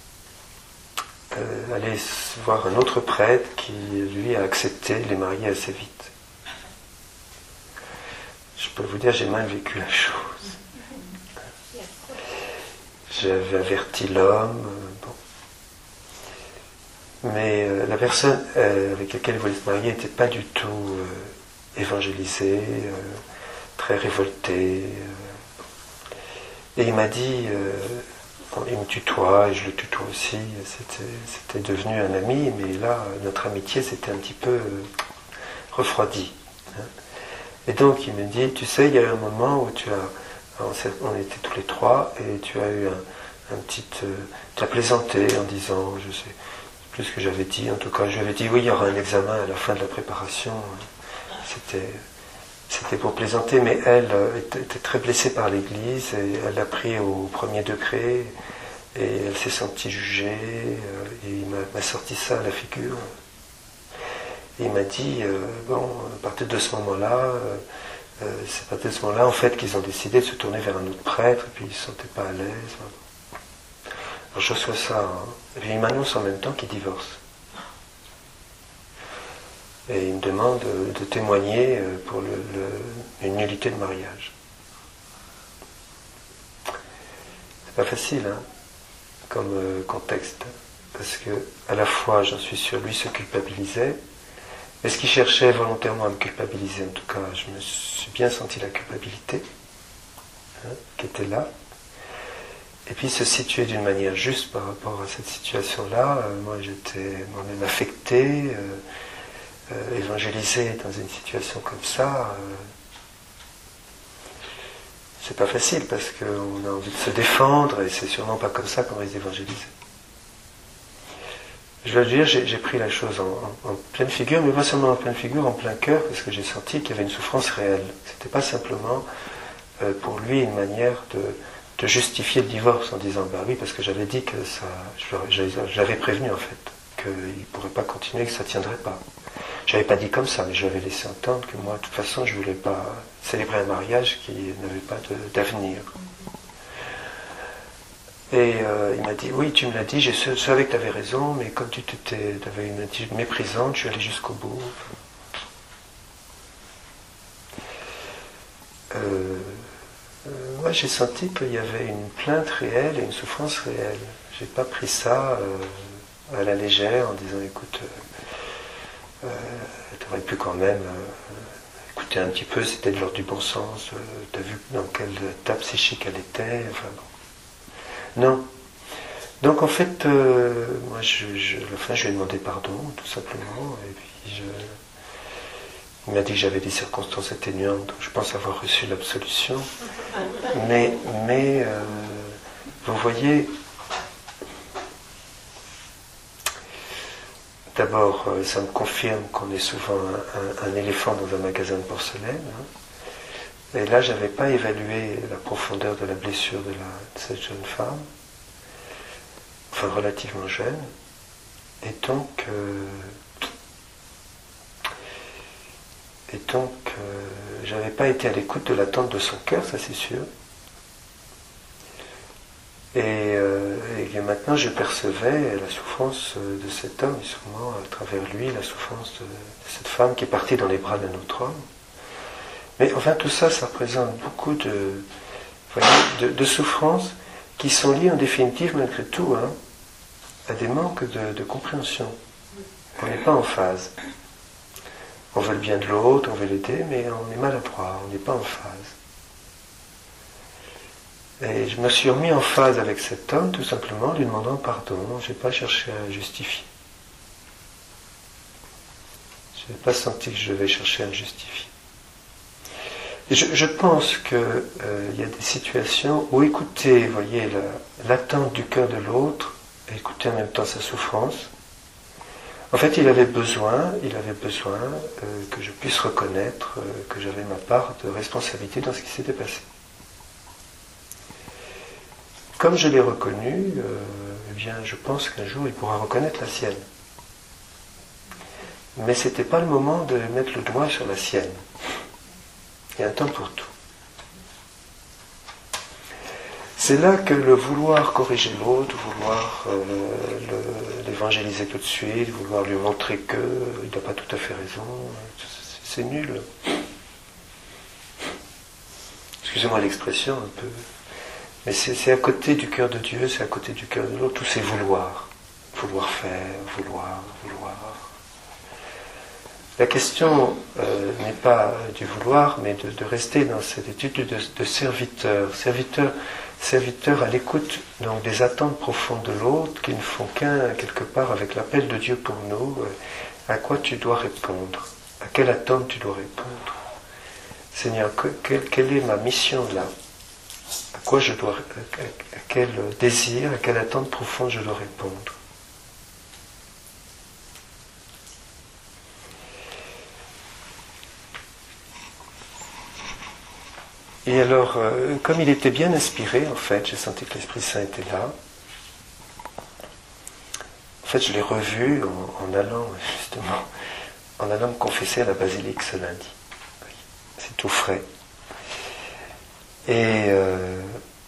[SPEAKER 1] Euh, aller voir un autre prêtre qui, lui, a accepté de les marier assez vite. Je peux vous dire, j'ai mal vécu la chose. J'avais averti l'homme, euh, bon. Mais euh, la personne euh, avec laquelle il voulait se marier n'était pas du tout euh, évangélisée, euh, très révoltée. Euh. Et il m'a dit... Euh, il me tutoie et je le tutoie aussi, c'était, c'était devenu un ami, mais là, notre amitié s'était un petit peu euh, refroidie. Hein. Et donc, il me dit, tu sais, il y a eu un moment où tu as, on, on était tous les trois, et tu as eu un, un petit, euh, tu as plaisanté en disant, je sais plus ce que j'avais dit, en tout cas, je lui avais dit, oui, il y aura un examen à la fin de la préparation, c'était... C'était pour plaisanter, mais elle euh, était, était très blessée par l'Église et elle l'a pris au premier degré et elle s'est sentie jugée euh, et il m'a, m'a sorti ça à la figure. Et il m'a dit, euh, bon, à partir de ce moment-là, euh, euh, c'est à partir de ce moment-là en fait qu'ils ont décidé de se tourner vers un autre prêtre et puis ils ne se sentaient pas à l'aise. Alors je reçois ça, hein. Et puis il m'annonce en même temps qu'il divorce. Et il me demande de témoigner pour le, le, une nullité de mariage. C'est pas facile, hein, comme euh, contexte, parce que à la fois, j'en suis sûr, lui se culpabilisait, mais ce qu'il cherchait volontairement à me culpabiliser, en tout cas, je me suis bien senti la culpabilité, hein, qui était là. Et puis se situer d'une manière juste par rapport à cette situation-là, euh, moi j'étais moi-même affecté, euh, Euh, évangéliser dans une situation comme ça, euh, c'est pas facile parce qu'on a envie de se défendre et c'est sûrement pas comme ça qu'on risque d'évangéliser. Je dois dire, j'ai, j'ai pris la chose en, en, en pleine figure, mais pas seulement en pleine figure, en plein cœur, parce que j'ai senti qu'il y avait une souffrance réelle. C'était pas simplement euh, pour lui une manière de, de justifier le divorce en disant bah oui, parce que j'avais dit que ça, je, j'avais prévenu en fait qu'il ne pourrait pas continuer, que ça ne tiendrait pas. j'avais pas dit comme ça, mais j'avais laissé entendre que moi, de toute façon, je voulais pas célébrer un mariage qui n'avait pas de, d'avenir. Et euh, il m'a dit, oui, tu me l'as dit, je savais que tu avais raison, mais comme tu avais une attitude méprisante, je suis allé jusqu'au bout. Euh, euh, moi, j'ai senti qu'il y avait une plainte réelle et une souffrance réelle. J'ai pas pris ça euh, à la légère en disant, écoute, euh, euh, tu aurais pu quand même euh, écouter un petit peu, c'était de l'ordre du bon sens, euh, tu as vu dans quel état psychique elle était, enfin bon. Non. Donc en fait, euh, moi, je, je, à la fin, je lui ai demandé pardon, tout simplement, et puis je, il m'a dit que j'avais des circonstances atténuantes, donc je pense avoir reçu l'absolution. Mais, mais euh, vous voyez, d'abord, ça me confirme qu'on est souvent un, un, un éléphant dans un magasin de porcelaine. Hein. Et là, je n'avais pas évalué la profondeur de la blessure de, la, de cette jeune femme, enfin relativement jeune. Et donc, euh, et donc, euh, j'avais pas été à l'écoute de l'attente de son cœur, ça c'est sûr. Et, euh, et maintenant, je percevais la souffrance de cet homme, et sûrement à travers lui, la souffrance de cette femme qui est partie dans les bras d'un autre homme. Mais enfin, tout ça, ça représente beaucoup de, voyez, de, de souffrances qui sont liées en définitive, malgré tout, hein, à des manques de, de compréhension. On n'est pas en phase. On veut le bien de l'autre, on veut l'aider, mais on est maladroit, on n'est pas en phase. Et je me suis remis en phase avec cet homme, tout simplement, en lui demandant pardon. Je n'ai pas cherché à justifier. Je n'ai pas senti que je devais chercher à le justifier. Et je, je pense qu'il euh, y a des situations où écouter, vous voyez, la, l'attente du cœur de l'autre, et écouter en même temps sa souffrance. En fait, il avait besoin, il avait besoin euh, que je puisse reconnaître euh, que j'avais ma part de responsabilité dans ce qui s'était passé. Comme je l'ai reconnu, euh, eh bien, je pense qu'un jour il pourra reconnaître la sienne. Mais ce n'était pas le moment de mettre le doigt sur la sienne. Il y a un temps pour tout. C'est là que le vouloir corriger l'autre, vouloir euh, le, l'évangéliser tout de suite, vouloir lui montrer qu'il n'a pas tout à fait raison, c'est, c'est nul. Excusez-moi l'expression un peu. Mais c'est, c'est à côté du cœur de Dieu, c'est à côté du cœur de l'autre, tous ces vouloirs. Vouloir faire, vouloir, vouloir. La question euh, n'est pas du vouloir, mais de, de rester dans cette étude de, de serviteur. Serviteur, serviteur à l'écoute donc des attentes profondes de l'autre, qui ne font qu'un, quelque part, avec l'appel de Dieu pour nous. Euh, à quoi tu dois répondre? À quelle attente tu dois répondre? Seigneur, que, que, quelle est ma mission là? À quoi je dois, à, à quel désir, à quelle attente profonde je dois répondre? Et alors, euh, comme il était bien inspiré, en fait, j'ai senti que l'Esprit Saint était là. En fait, je l'ai revu en, en allant, justement, en allant me confesser à la basilique ce lundi. C'est tout frais. Et, euh,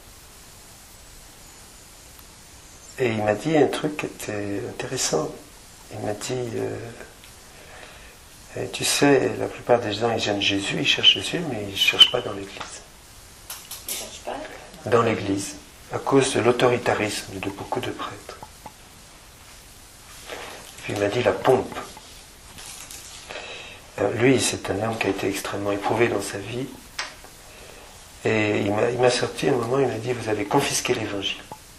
[SPEAKER 1] et il m'a dit un truc qui était intéressant. Il m'a dit, euh, et tu sais, la plupart des gens, ils aiment Jésus, ils cherchent Jésus, mais ils ne cherchent pas dans l'Église.
[SPEAKER 2] Ils ne cherchent pas
[SPEAKER 1] Dans l'Église, à cause de l'autoritarisme de beaucoup de prêtres. Et puis il m'a dit la pompe. Alors, lui, c'est un homme qui a été extrêmement éprouvé dans sa vie. Et il m'a, il m'a sorti un moment, il m'a dit, vous avez confisqué l'Évangile.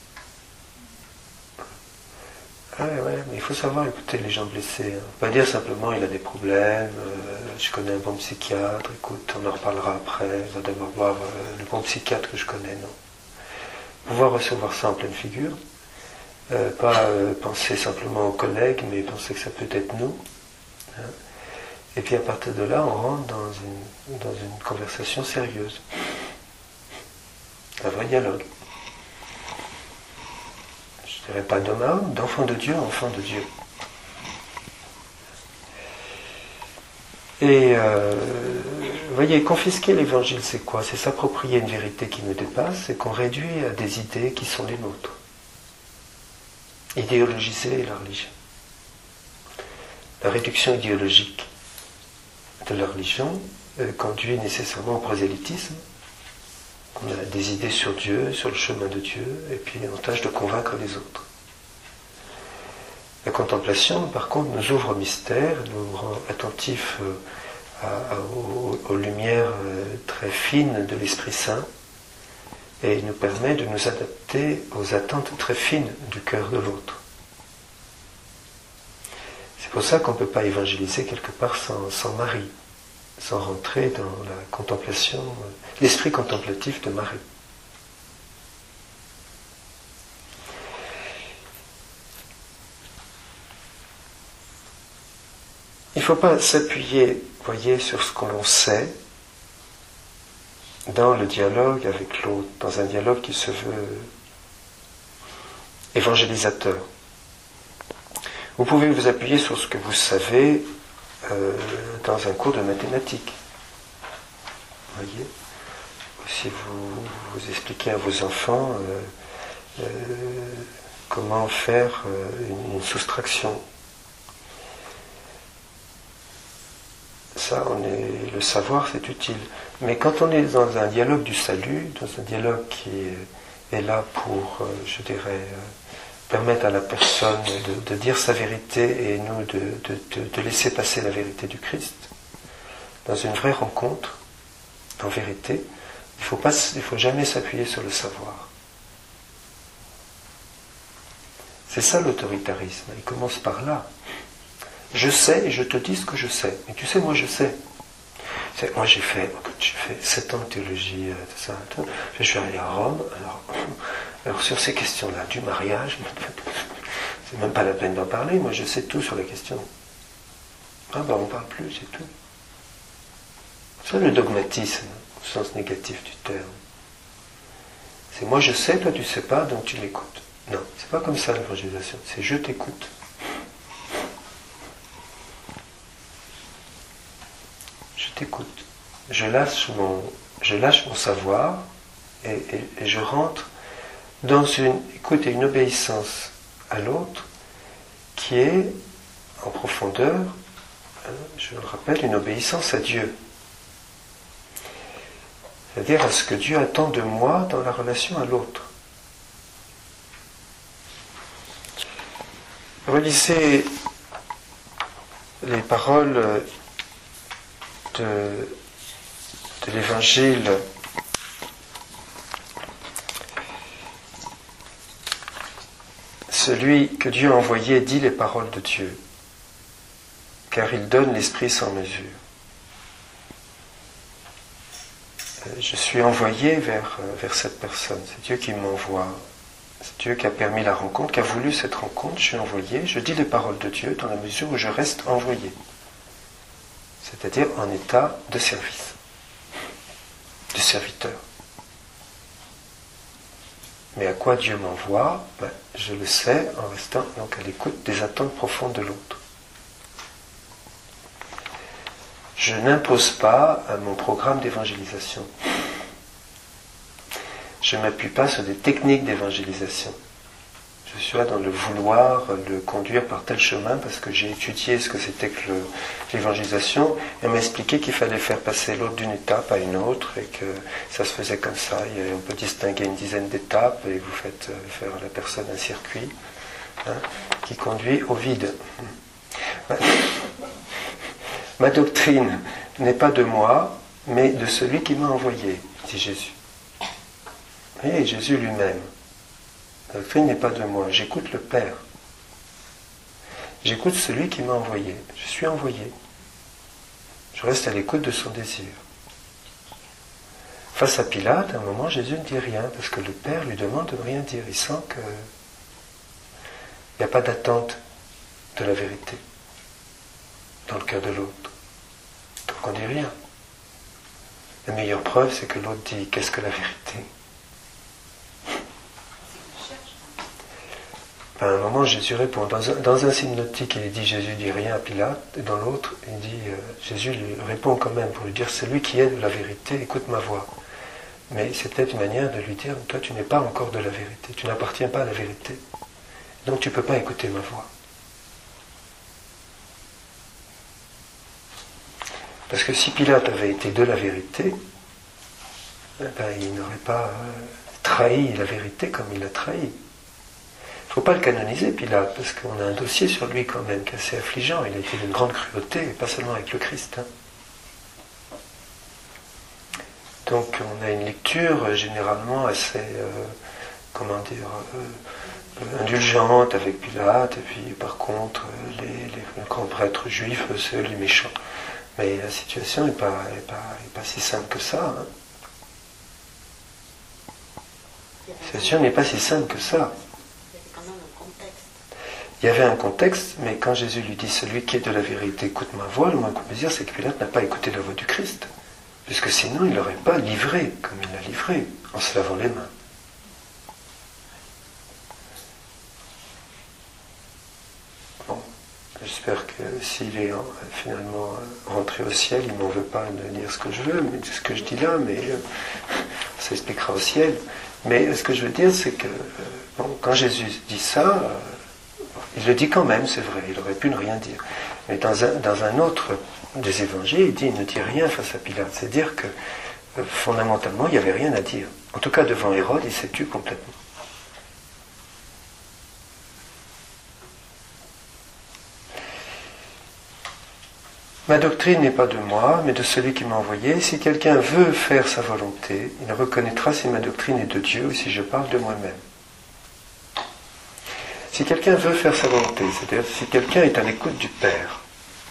[SPEAKER 1] Ah ouais, mais il faut savoir écouter les gens blessés. Hein. Pas dire simplement, il a des problèmes, euh, je connais un bon psychiatre, écoute, on en reparlera après, on va d'abord voir euh, le bon psychiatre que je connais, non. Pouvoir recevoir ça en pleine figure, euh, pas euh, penser simplement aux collègues, mais penser que ça peut être nous. Hein. Et puis à partir de là, on rentre dans une, dans une conversation sérieuse. Un vrai dialogue. Je dirais pas d'homme à homme, d'enfant de Dieu à enfant de Dieu. Et euh, vous voyez, confisquer l'évangile, c'est quoi? C'est s'approprier une vérité qui nous dépasse et qu'on réduit à des idées qui sont les nôtres. Idéologiser la religion. La réduction idéologique de la religion euh, conduit nécessairement au prosélytisme. On a des idées sur Dieu, sur le chemin de Dieu, et puis on tâche de convaincre les autres. La contemplation, par contre, nous ouvre au mystère, nous rend attentifs à, à, aux, aux lumières très fines de l'Esprit Saint, et nous permet de nous adapter aux attentes très fines du cœur de l'autre. C'est pour ça qu'on ne peut pas évangéliser quelque part sans, sans Marie, sans rentrer dans la contemplation, l'esprit contemplatif de Marie. Il ne faut pas s'appuyer, voyez, sur ce que l'on sait dans le dialogue avec l'autre, dans un dialogue qui se veut évangélisateur. Vous pouvez vous appuyer sur ce que vous savez euh, dans un cours de mathématiques. Voyez, si vous, vous expliquez à vos enfants euh, euh, comment faire euh, une, une soustraction. Ça, on est, le savoir, c'est utile. Mais quand on est dans un dialogue du salut, dans un dialogue qui est, est là pour, euh, je dirais, euh, permettre à la personne de, de dire sa vérité et nous de, de, de, de laisser passer la vérité du Christ, dans une vraie rencontre, en vérité, il ne faut, pas, il faut jamais s'appuyer sur le savoir. C'est ça l'autoritarisme, il commence par là. Je sais et je te dis ce que je sais. Mais tu sais, moi je sais. C'est, moi j'ai fait, j'ai fait sept ans de théologie, euh, tout ça, tout. Je suis allé à Rome, alors, alors sur ces questions-là, du mariage, c'est même pas la peine d'en parler, moi je sais tout sur la question. Ah ben on parle plus, c'est tout. C'est le dogmatisme, au sens négatif du terme. C'est moi je sais, toi tu sais pas, donc tu l'écoutes. Non, c'est pas comme ça l'évangélisation, c'est je t'écoute. Je t'écoute. Je lâche mon, je lâche mon savoir et, et, et je rentre dans une écoute et une obéissance à l'autre qui est en profondeur, hein, je le rappelle, une obéissance à Dieu. C'est-à-dire à ce que Dieu attend de moi dans la relation à l'autre. Relisez les paroles de, de l'Évangile celui que Dieu a envoyé dit les paroles de Dieu, car il donne l'Esprit sans mesure. Je suis envoyé vers, vers cette personne, c'est Dieu qui m'envoie, c'est Dieu qui a permis la rencontre, qui a voulu cette rencontre, je suis envoyé, je dis les paroles de Dieu dans la mesure où je reste envoyé. C'est-à-dire en état de service, de serviteur. Mais à quoi Dieu m'envoie? Ben, je le sais en restant donc à l'écoute des attentes profondes de l'autre. Je n'impose pas à mon programme d'évangélisation. Je ne m'appuie pas sur des techniques d'évangélisation. Je suis là dans le vouloir, le conduire par tel chemin parce que j'ai étudié ce que c'était que le, l'évangélisation et on m'a expliqué qu'il fallait faire passer l'autre d'une étape à une autre et que ça se faisait comme ça. Et on peut distinguer une dizaine d'étapes et vous faites faire à la personne un circuit hein, qui conduit au vide. Ma doctrine n'est pas de moi, mais de celui qui m'a envoyé, dit Jésus. Vous voyez, Jésus lui-même. La doctrine n'est pas de moi, j'écoute le Père. J'écoute celui qui m'a envoyé. Je suis envoyé. Je reste à l'écoute de son désir. Face à Pilate, à un moment, Jésus ne dit rien, parce que le Père lui demande de ne rien dire. Il sent qu'il n'y a pas d'attente de la vérité dans le cœur de l'autre. Donc on ne dit rien. La meilleure preuve, c'est que l'autre dit « Qu'est-ce que la vérité ?» À un moment, Jésus répond. Dans un, dans un synoptique, il dit Jésus dit rien à Pilate, et dans l'autre, il dit euh, Jésus lui répond quand même pour lui dire c'est lui qui est de la vérité, écoute ma voix. Mais c'est peut-être une manière de lui dire toi, tu n'es pas encore de la vérité, tu n'appartiens pas à la vérité, donc tu ne peux pas écouter ma voix. Parce que si Pilate avait été de la vérité, eh ben, il n'aurait pas euh, trahi la vérité comme il l'a trahi. Il ne faut pas le canoniser, Pilate, parce qu'on a un dossier sur lui quand même qui est assez affligeant. Il a été d'une grande cruauté, et pas seulement avec le Christ. Hein. Donc on a une lecture euh, généralement assez, euh, comment dire, euh, indulgente avec Pilate, et puis par contre, euh, les, les grands prêtres juifs, c'est eux les méchants. Mais la situation n'est pas, est pas, est pas si simple que ça. Hein. La situation n'est pas si simple que ça. Il y avait un contexte, mais quand Jésus lui dit « Celui qui est de la vérité, écoute ma voix », le moins qu'on peut dire, c'est que Pilate n'a pas écouté la voix du Christ. Puisque sinon, il ne l'aurait pas livré comme il l'a livré, en se lavant les mains. Bon, j'espère que s'il est finalement rentré au ciel, il ne m'en veut pas de dire ce que je veux, mais ce que je dis là, mais euh, ça s'expliquera au ciel. Mais ce que je veux dire, c'est que euh, bon, quand Jésus dit ça, euh, il le dit quand même, c'est vrai, il aurait pu ne rien dire. Mais dans un, dans un autre des évangiles, il dit il ne dit rien face à Pilate. C'est-à-dire que euh, fondamentalement, il n'y avait rien à dire. En tout cas, devant Hérode, il s'est tué complètement. Ma doctrine n'est pas de moi, mais de celui qui m'a envoyé. Si quelqu'un veut faire sa volonté, il reconnaîtra si ma doctrine est de Dieu ou si je parle de moi-même. Si quelqu'un veut faire sa volonté, c'est-à-dire si quelqu'un est à l'écoute du Père,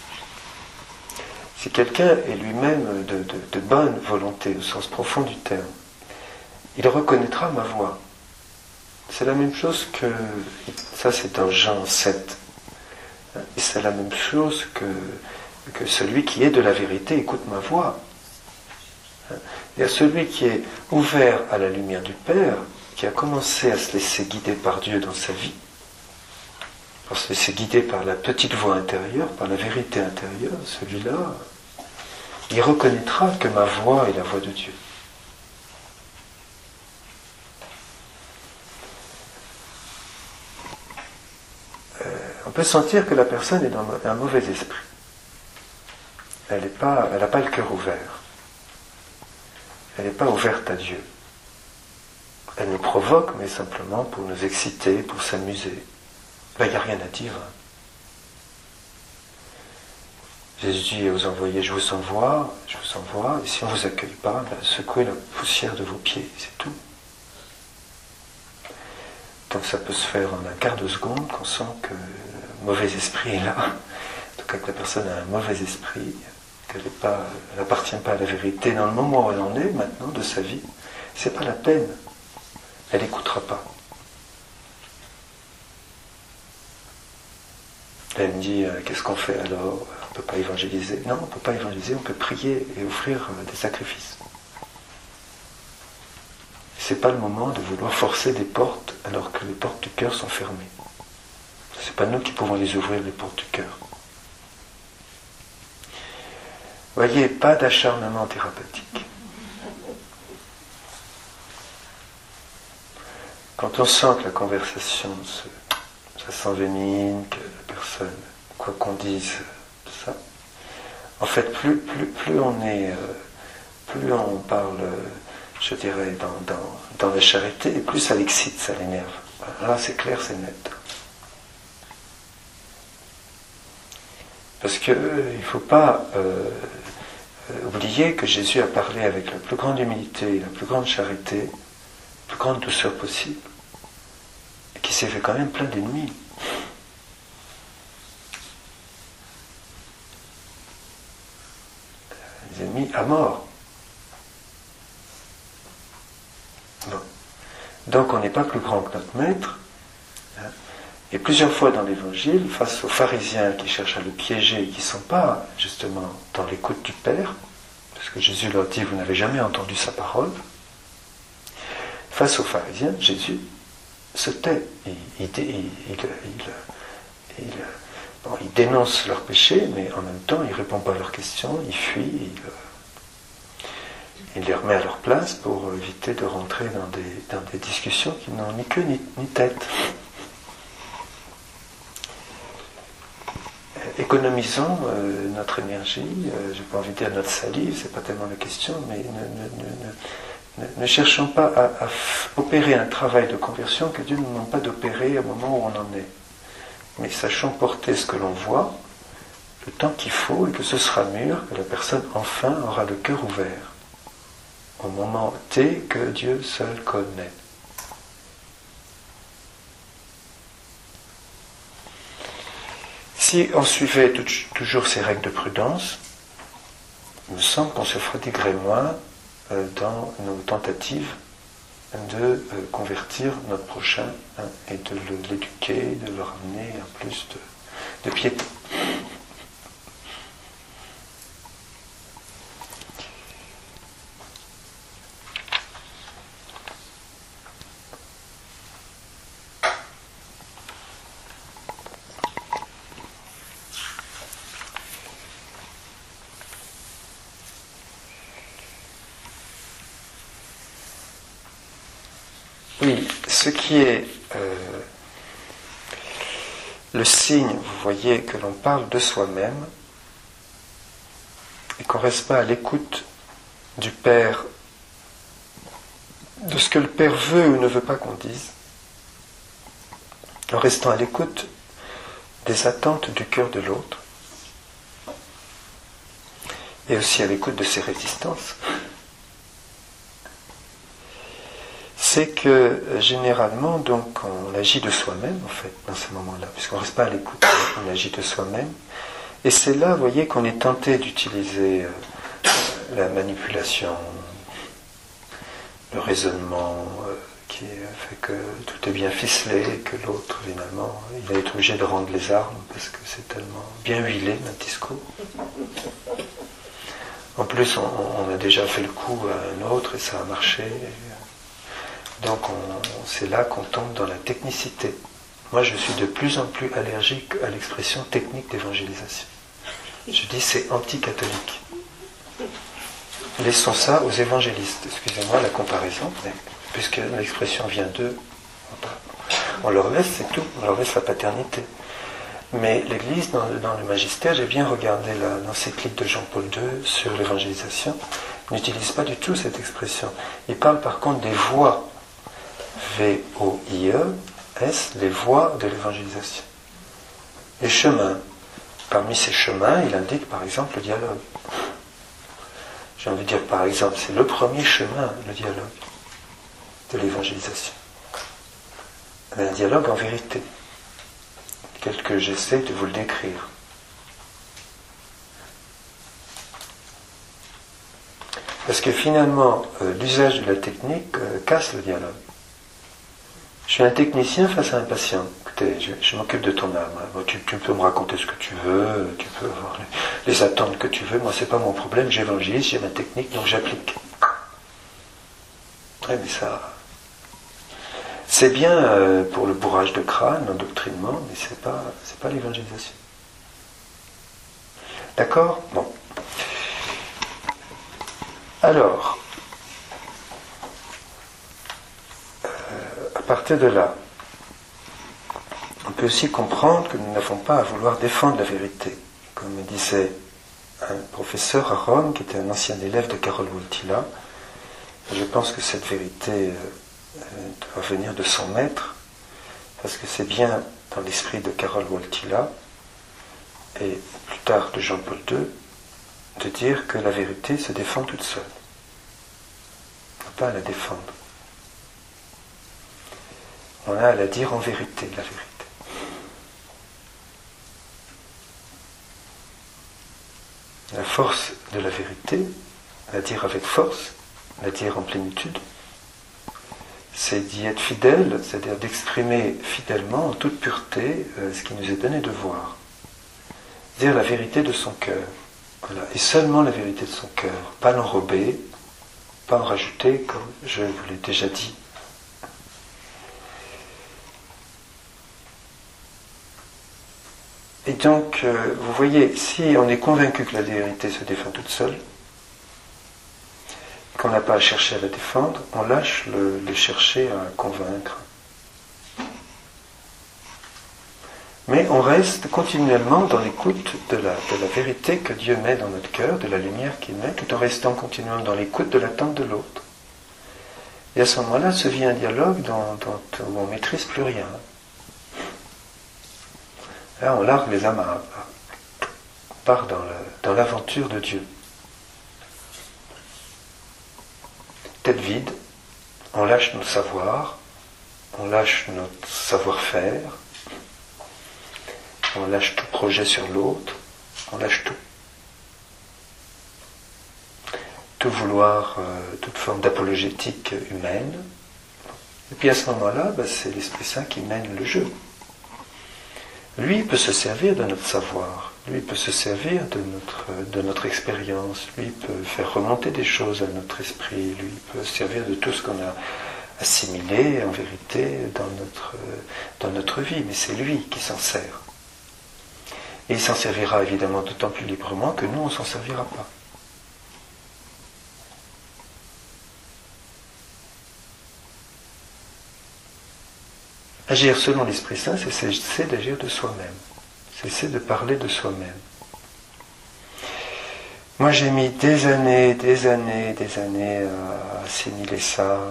[SPEAKER 1] si quelqu'un est lui-même de, de, de bonne volonté, au sens profond du terme, il reconnaîtra ma voix. C'est la même chose que, ça c'est dans Jean sept, et c'est la même chose que, que celui qui est de la vérité écoute ma voix. Il y a celui qui est ouvert à la lumière du Père, qui a commencé à se laisser guider par Dieu dans sa vie, à se laisser guider par la petite voix intérieure, par la vérité intérieure, celui-là, il reconnaîtra que ma voix est la voix de Dieu. Euh, on peut sentir que la personne est dans un mauvais esprit. Elle n'a pas, elle n'a pas le cœur ouvert. Elle n'est pas ouverte à Dieu. Elle nous provoque, mais simplement pour nous exciter, pour s'amuser. Ben, il n'y a rien à dire. Jésus dit aux envoyés, je vous envoie, je vous envoie, et si on ne vous accueille pas, ben, secouez la poussière de vos pieds, c'est tout. Donc ça peut se faire en un quart de seconde, qu'on sent que le mauvais esprit est là. En tout cas que la personne a un mauvais esprit, qu'elle n'appartient pas à la vérité. Dans le moment où elle en est, maintenant, de sa vie, c'est pas la peine. Elle n'écoutera pas. Elle me dit, euh, qu'est-ce qu'on fait alors? On ne peut pas évangéliser. Non, on ne peut pas évangéliser, on peut prier et offrir euh, des sacrifices. Ce n'est pas le moment de vouloir forcer des portes alors que les portes du cœur sont fermées. Ce n'est pas nous qui pouvons les ouvrir, les portes du cœur. Voyez, pas d'acharnement thérapeutique. Quand on sent que la conversation se ça s'envenime, que la personne, quoi qu'on dise, tout ça. En fait, plus, plus, plus on est, euh, plus on parle, je dirais, dans, dans, dans la charité, et plus ça l'excite, ça l'énerve. Là, c'est clair, c'est net. Parce qu'il euh, ne faut pas euh, oublier que Jésus a parlé avec la plus grande humilité, la plus grande charité, la plus grande douceur possible. Qui s'est fait quand même plein d'ennemis. Des ennemis à mort. Bon. Donc on n'est pas plus grand que notre maître. Et plusieurs fois dans l'Évangile, face aux pharisiens qui cherchent à le piéger et qui ne sont pas justement dans l'écoute du Père, parce que Jésus leur dit, vous n'avez jamais entendu sa parole, face aux pharisiens, Jésus se tait. Il, il, il, il, il, il, bon, il dénonce leurs péchés, mais en même temps, il ne répond pas à leurs questions, il fuit, il, il les remet à leur place pour éviter de rentrer dans des, dans des discussions qui n'ont ni queue ni, ni tête. Économisons euh, notre énergie, euh, j'ai pas envie de dire notre salive, c'est pas tellement la question, mais ne, ne, ne, ne, ne cherchons pas à, à opérer un travail de conversion que Dieu ne nous demande pas d'opérer au moment où on en est. Mais sachons porter ce que l'on voit, le temps qu'il faut, et que ce sera mûr, que la personne enfin aura le cœur ouvert, au moment T que Dieu seul connaît. Si on suivait tout, toujours ces règles de prudence, il me semble qu'on se fatiguerait moins euh, dans nos tentatives de euh, convertir notre prochain hein, et de le, l'éduquer, de le ramener à plus de, de piété. Oui, ce qui est euh, le signe, vous voyez, que l'on parle de soi-même et qu'on ne reste pas à l'écoute du Père, de ce que le Père veut ou ne veut pas qu'on dise, en restant à l'écoute des attentes du cœur de l'autre et aussi à l'écoute de ses résistances. C'est que généralement, donc, on agit de soi-même, en fait, dans ces moments-là, puisqu'on ne reste pas à l'écoute, on agit de soi-même. Et c'est là, vous voyez, qu'on est tenté d'utiliser euh, la manipulation, le raisonnement, euh, qui fait que tout est bien ficelé, et que l'autre, finalement, il va être obligé de rendre les armes, parce que c'est tellement bien huilé, notre discours. En plus, on, on a déjà fait le coup à un autre, et ça a marché. Et, donc on, c'est là qu'on tombe dans la technicité. Moi je suis de plus en plus allergique à l'expression technique d'évangélisation. Je dis c'est anti-catholique. Laissons ça aux évangélistes. Excusez-moi la comparaison, mais puisque l'expression vient d'eux, on leur laisse, c'est tout, on leur laisse la paternité. Mais l'Église, dans, dans le magistère, j'ai bien regardé la, l'encyclique de Jean-Paul deux sur l'évangélisation, n'utilise pas du tout cette expression. Il parle par contre des voies. V O I E S, les voies de l'évangélisation. Les chemins. Parmi ces chemins, il indique par exemple le dialogue. J'ai envie de dire par exemple, c'est le premier chemin, le dialogue, de l'évangélisation. Un dialogue en vérité, tel que j'essaie de vous le décrire. Parce que finalement, euh, l'usage de la technique euh, casse le dialogue. Je suis un technicien face à un patient. Écoutez, je, je m'occupe de ton âme. Bon, tu, tu peux me raconter ce que tu veux, tu peux avoir les, les attentes que tu veux. Moi, c'est pas mon problème. J'évangélise, j'ai ma technique, donc j'applique. Oui, mais ça, c'est bien euh, pour le bourrage de crâne, l'endoctrinement, mais c'est pas, c'est pas l'évangélisation. D'accord ? Bon. Alors. À partir de là, on peut aussi comprendre que nous n'avons pas à vouloir défendre la vérité. Comme me disait un professeur à Rome, qui était un ancien élève de Karol Wojtyła, je pense que cette vérité doit venir de son maître, parce que c'est bien dans l'esprit de Karol Wojtyła, et plus tard de Jean-Paul deux, de dire que la vérité se défend toute seule. On n'a pas à la défendre. On a à la dire en vérité, la vérité. La force de la vérité, la dire avec force, la dire en plénitude, c'est d'y être fidèle, c'est-à-dire d'exprimer fidèlement, en toute pureté, euh, ce qui nous est donné de voir. Dire la vérité de son cœur. Voilà. Et seulement la vérité de son cœur. Pas l'enrober, pas en rajouter, comme je vous l'ai déjà dit. Et donc, euh, vous voyez, si on est convaincu que la vérité se défend toute seule, qu'on n'a pas à chercher à la défendre, on lâche le, le chercher à convaincre. Mais on reste continuellement dans l'écoute de la, de la vérité que Dieu met dans notre cœur, de la lumière qu'il met, tout en restant continuellement dans l'écoute de l'attente de l'autre. Et à ce moment-là, se vit un dialogue dont, dont, où on ne maîtrise plus rien. Là, on largue les amarres. On part dans, le, dans l'aventure de Dieu. Tête vide, on lâche nos savoirs, on lâche notre savoir-faire, on lâche tout projet sur l'autre, on lâche tout. Tout vouloir, euh, toute forme d'apologétique humaine. Et puis à ce moment-là, bah, c'est l'Esprit Saint qui mène le jeu. Lui peut se servir de notre savoir, lui peut se servir de notre, de notre expérience, lui peut faire remonter des choses à notre esprit, lui peut se servir de tout ce qu'on a assimilé en vérité dans notre, dans notre vie, mais c'est lui qui s'en sert. Et il s'en servira évidemment d'autant plus librement que nous, on ne s'en servira pas. Agir selon l'Esprit Saint, c'est cesser d'agir de soi-même. Cesser de parler de soi-même. Moi, j'ai mis des années, des années, des années à assimiler ça.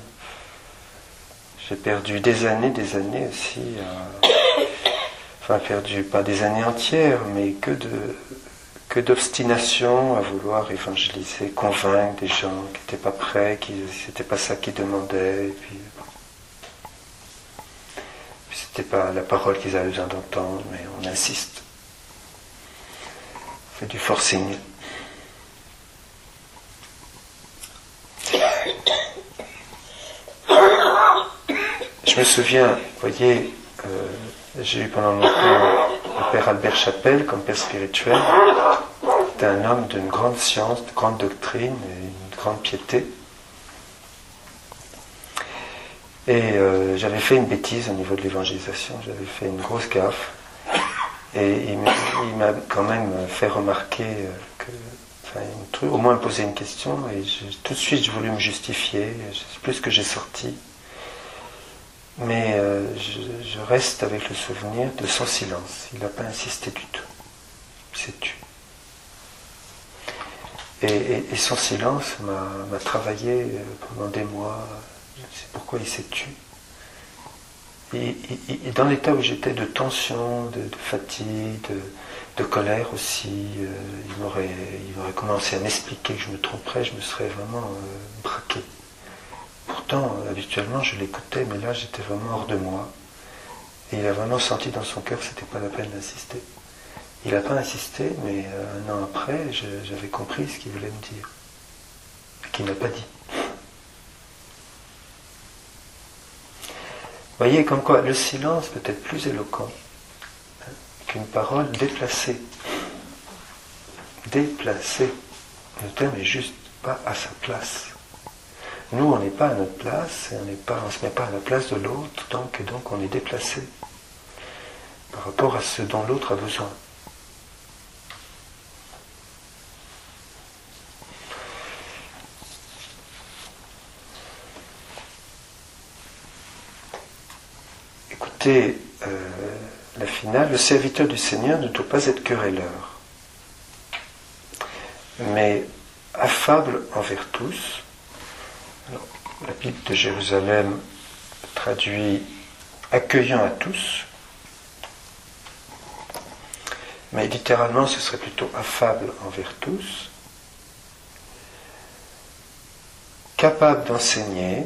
[SPEAKER 1] J'ai perdu des années, des années aussi à... Enfin, perdu pas des années entières, mais que de que d'obstination à vouloir évangéliser, convaincre des gens qui n'étaient pas prêts, qui c'était pas ça qu'ils demandaient, et puis, puis c'était pas la parole qu'ils avaient besoin d'entendre, mais on insiste. On fait du forcing. Je me souviens, vous voyez, euh, j'ai eu pendant longtemps le père Albert Chapelle comme père spirituel. C'était un homme d'une grande science, de grande doctrine et une grande piété. Et euh, j'avais fait une bêtise au niveau de l'évangélisation, j'avais fait une grosse gaffe. Et il m'a quand même fait remarquer que, enfin, une truc, au moins poser une question, et je, tout de suite j'ai voulu me justifier, c'est plus que j'ai sorti. Mais euh, je, je reste avec le souvenir de son silence. Il n'a pas insisté du tout. Il s'est tu. Et, et, et son silence m'a, m'a travaillé pendant des mois. C'est pourquoi il s'est tu. Et, et, et dans l'état où j'étais de tension, de, de fatigue, de, de colère aussi, euh, il, m'aurait, il m'aurait commencé à m'expliquer que je me tromperais, je me serais vraiment euh, braqué. Pourtant, habituellement, je l'écoutais, mais là, j'étais vraiment hors de moi. Et il a vraiment senti dans son cœur que c'était pas la peine d'insister. Il n'a pas insisté, mais un an après, je, j'avais compris ce qu'il voulait me dire. Et qu'il n'a pas dit. Vous voyez, comme quoi, le silence peut être plus éloquent hein, qu'une parole déplacée. Déplacée. Le terme est juste pas à sa place. Nous, on n'est pas à notre place, et on n'est pas, on ne se met pas à la place de l'autre, donc, donc on est déplacé par rapport à ce dont l'autre a besoin. Écoutez, euh, la finale, le serviteur du Seigneur ne doit pas être querelleur, mais affable envers tous. Alors, la Bible de Jérusalem traduit accueillant à tous, mais littéralement ce serait plutôt affable envers tous, capable d'enseigner,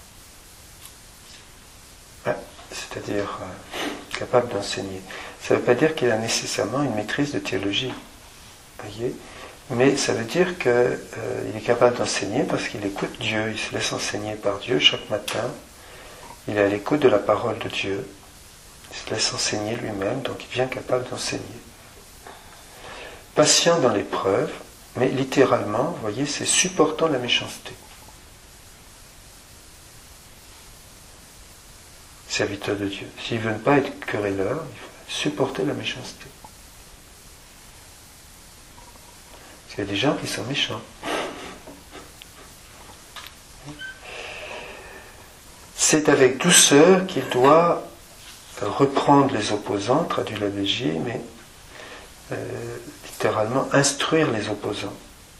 [SPEAKER 1] hein, c'est-à-dire euh, capable d'enseigner. Ça ne veut pas dire qu'il a nécessairement une maîtrise de théologie, voyez. Mais ça veut dire qu'il euh, est capable d'enseigner parce qu'il écoute Dieu, il se laisse enseigner par Dieu chaque matin, il est à l'écoute de la parole de Dieu, il se laisse enseigner lui-même, donc il devient capable d'enseigner. Patient dans l'épreuve, mais littéralement, vous voyez, c'est supportant la méchanceté. Serviteur de Dieu. S'il ne veut pas être querelleur, il faut supporter la méchanceté. Parce qu'il y a des gens qui sont méchants. C'est avec douceur qu'il doit reprendre les opposants, traduit l'abbé J, mais euh, littéralement instruire les opposants.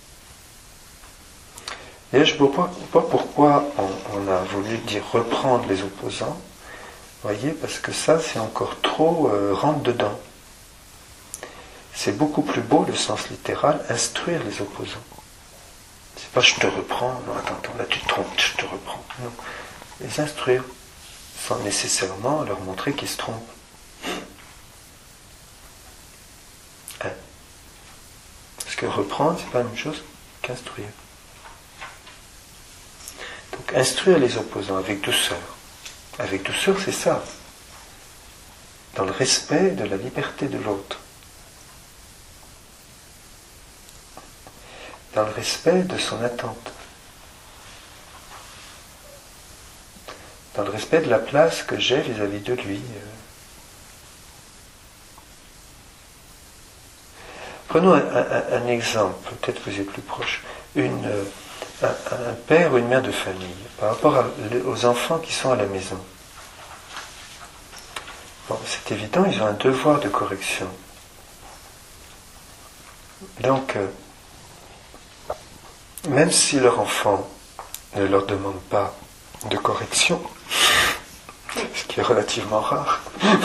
[SPEAKER 1] Et je ne vois pas pourquoi on, on a voulu dire reprendre les opposants. Vous voyez, parce que ça, c'est encore trop euh, rentre dedans. C'est beaucoup plus beau, le sens littéral, instruire les opposants. C'est pas je te reprends, non, attends, attends, là tu te trompes, je te reprends. Non. Les instruire, sans nécessairement leur montrer qu'ils se trompent. Hein? Parce que reprendre, c'est pas la même chose qu'instruire. Donc instruire les opposants avec douceur. Avec douceur, c'est ça. Dans le respect de la liberté de l'autre. Dans le respect de son attente. Dans le respect de la place que j'ai vis-à-vis de lui. Prenons un, un, un exemple, peut-être vous êtes plus proche. Une, un, un père ou une mère de famille, par rapport à, aux enfants qui sont à la maison. Bon, c'est évident, ils ont un devoir de correction. Donc, euh, même si leur enfant ne leur demande pas de correction, ce qui est relativement rare,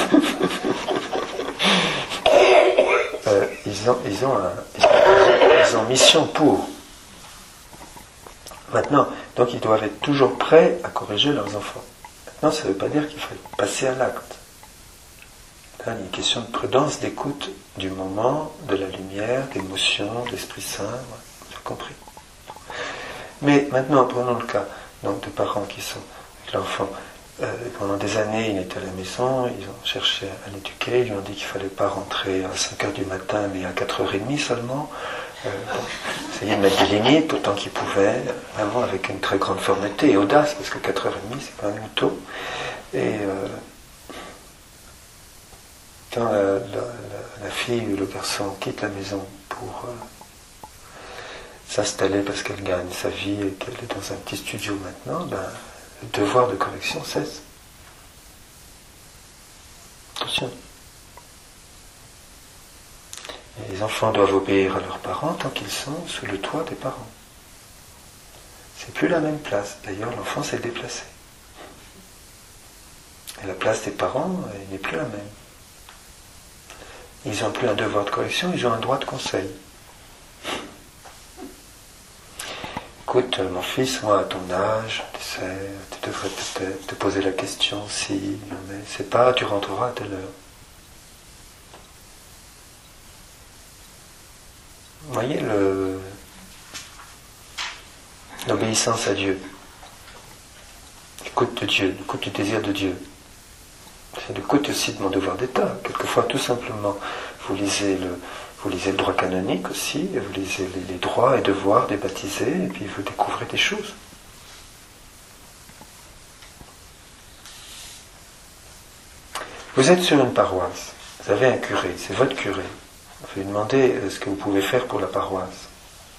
[SPEAKER 1] euh, ils, ont, ils, ont un, ils ont mission pour. Maintenant, donc ils doivent être toujours prêts à corriger leurs enfants. Maintenant, ça ne veut pas dire qu'il faut passer à l'acte. Là, il y a une question de prudence, d'écoute du moment, de la lumière, d'émotion, de l'Esprit Saint, vous avez compris. Mais maintenant, prenons le cas donc, de parents qui sont avec l'enfant. Euh, pendant des années, il était à la maison, ils ont cherché à l'éduquer, ils lui ont dit qu'il ne fallait pas rentrer à cinq heures du matin, mais à quatre heures trente seulement. Euh, bon, essayer de mettre des limites autant qu'ils pouvaient, vraiment avec une très grande fermeté et audace, parce que quatre heures trente, c'est quand même tôt. Et euh, quand la, la, la, la fille ou le garçon quitte la maison pour euh, s'installer parce qu'elle gagne sa vie et qu'elle est dans un petit studio maintenant, ben, le devoir de correction cesse. Attention. Et les enfants doivent obéir à leurs parents tant qu'ils sont sous le toit des parents. C'est plus la même place. D'ailleurs, l'enfant s'est déplacé. Et la place des parents elle n'est plus la même. Ils n'ont plus un devoir de correction, ils ont un droit de conseil. Écoute, mon fils, moi, à ton âge, tu sais, tu devrais peut-être te poser la question si, mais c'est pas, tu rentreras à telle heure. Vous voyez le, l'obéissance à Dieu. L'écoute de Dieu, l'écoute du désir de Dieu. C'est l'écoute aussi de mon devoir d'État. Quelquefois, tout simplement, vous lisez le, vous lisez le droit canonique aussi, et vous lisez les, les droits et devoirs des baptisés, et puis vous découvrez des choses. Vous êtes sur une paroisse, vous avez un curé, c'est votre curé. Vous lui demandez ce que vous pouvez faire pour la paroisse.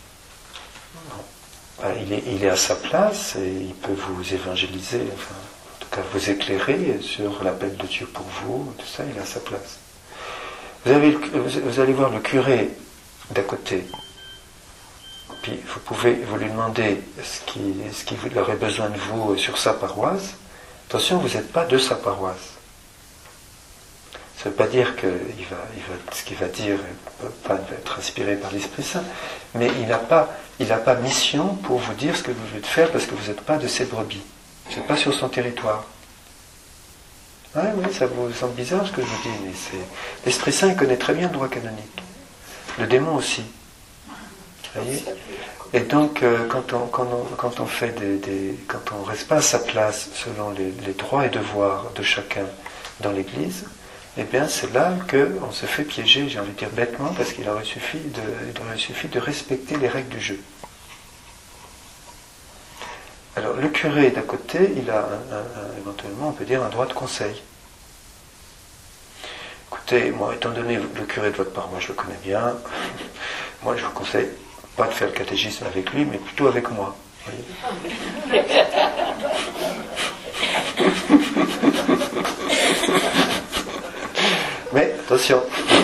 [SPEAKER 1] Ben, il, est, il est à sa place et il peut vous évangéliser, enfin, en tout cas vous éclairer sur l'appel de Dieu pour vous, tout ça, il est à sa place. Vous, avez, vous allez voir le curé d'à côté, puis vous pouvez vous lui demander ce qu'il ce qu'il aurait besoin de vous sur sa paroisse. Attention, vous n'êtes pas de sa paroisse. Ça ne veut pas dire que il va, il va, ce qu'il va dire ne peut pas être inspiré par l'Esprit Saint, mais il n'a pas, il n'a pas mission pour vous dire ce que vous devez faire parce que vous n'êtes pas de ses brebis. Vous n'êtes pas sur son territoire. Ah oui, ça vous semble bizarre ce que je vous dis, mais c'est... L'Esprit Saint il connaît très bien le droit canonique. Le démon aussi. Vous voyez ? Et donc, euh, quand, on, quand, on, quand on fait des, des... quand on ne reste pas à sa place selon les, les droits et devoirs de chacun dans l'Église, eh bien c'est là qu'on se fait piéger, j'ai envie de dire bêtement, parce qu'il aurait suffi de, il aurait suffi de respecter les règles du jeu. Alors le curé d'à côté, il a un, un, un, éventuellement, on peut dire, un droit de conseil. Écoutez, moi, étant donné le curé de votre paroisse, je le connais bien, moi je vous conseille pas de faire le catéchisme avec lui, mais plutôt avec moi. Voyez. Mais attention,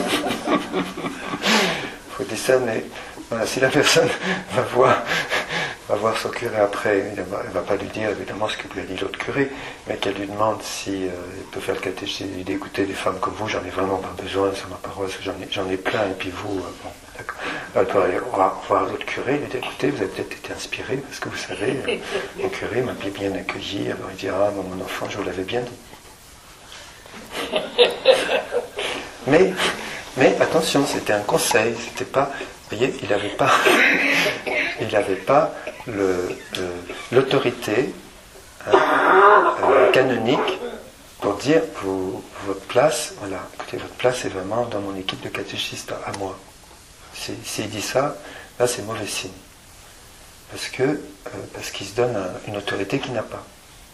[SPEAKER 1] il faut discerner. Voilà, si la personne va voir, va voir son curé après, il ne va, va pas lui dire évidemment ce que lui a dit l'autre curé, mais qu'elle lui demande si euh, il peut faire le catéchisme, il dit écoutez, des femmes comme vous, j'en ai vraiment pas besoin sur ma paroisse, j'en ai, j'en ai plein, et puis vous, euh, bon, d'accord. Alors, elle peut aller voir, voir l'autre curé, lui dire écoutez, vous avez peut-être été inspiré, parce que vous savez, euh, mon curé m'a bien accueilli, alors il dit ah, mon enfant, je vous l'avais bien dit. Mais, mais attention, c'était un conseil, c'était pas. Vous voyez, il n'avait pas, il n'avait pas le, le, l'autorité hein, euh, canonique pour dire vous, votre place, voilà, écoutez, votre place est vraiment dans mon équipe de catéchistes à, à moi. S'il si, si dit ça, là c'est mauvais signe. Parce que euh, parce qu'il se donne un, une autorité qu'il n'a pas.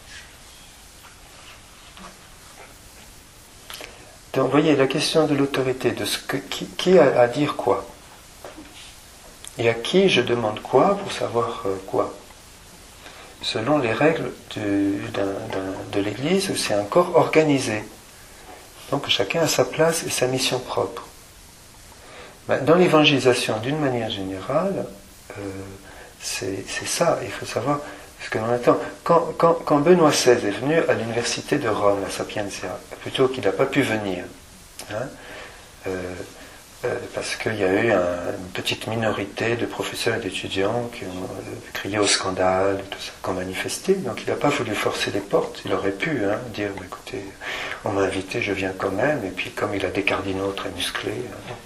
[SPEAKER 1] Donc, vous voyez, la question de l'autorité, de ce que qui, qui a à dire quoi. Et à qui je demande quoi pour savoir euh, quoi? Selon les règles du, d'un, d'un, de l'Église, où c'est un corps organisé. Donc chacun a sa place et sa mission propre. Ben, dans l'évangélisation, d'une manière générale, euh, c'est, c'est ça, il faut savoir, parce que l'on attend. Quand, quand, quand Benoît seize est venu à l'université de Rome, à Sapienza, plutôt qu'il n'a pas pu venir, hein, euh, Euh, parce qu'il y a eu un, une petite minorité de professeurs et d'étudiants qui ont euh, crié au scandale, et tout ça, qui ont manifesté. Donc il n'a pas voulu forcer les portes. Il aurait pu hein, dire, bah, écoutez, on m'a invité, je viens quand même. Et puis comme il a des cardinaux très musclés,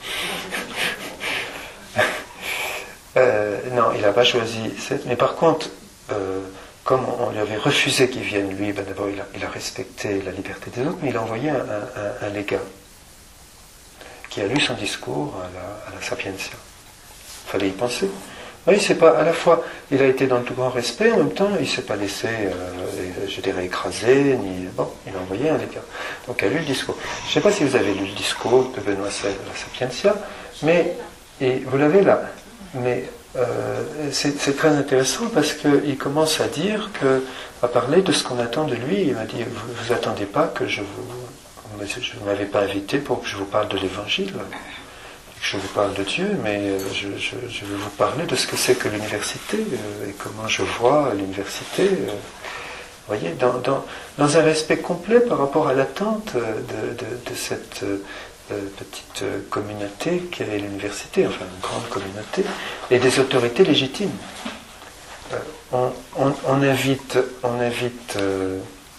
[SPEAKER 1] hein, euh, non, il n'a pas choisi cette. Mais par contre, euh, comme on lui avait refusé qu'il vienne lui, ben d'abord il a, il a respecté la liberté des autres, mais il a envoyé un, un, un légat qui a lu son discours à la, à la Sapienza. Il fallait y penser. Oui, c'est pas à la fois, il a été dans le tout grand respect, en même temps, il ne s'est pas laissé, euh, je dirais, écraser, ni bon, il a envoyé un légat. Donc, il a lu le discours. Je ne sais pas si vous avez lu le discours de Benoît seize à la Sapienza, mais et vous l'avez là. Mais euh, c'est, c'est très intéressant parce qu'il commence à dire que, à parler de ce qu'on attend de lui. Il m'a dit, vous, vous attendez pas que je vous je ne m'avais pas invité pour que je vous parle de l'Évangile, que je vous parle de Dieu, mais je, je, je vais vous parler de ce que c'est que l'université et comment je vois l'université. Vous voyez, dans, dans, dans un respect complet par rapport à l'attente de, de, de cette euh, petite communauté qu'est l'université, enfin une grande communauté, et des autorités légitimes. Euh, on, on, on invite, on invite euh,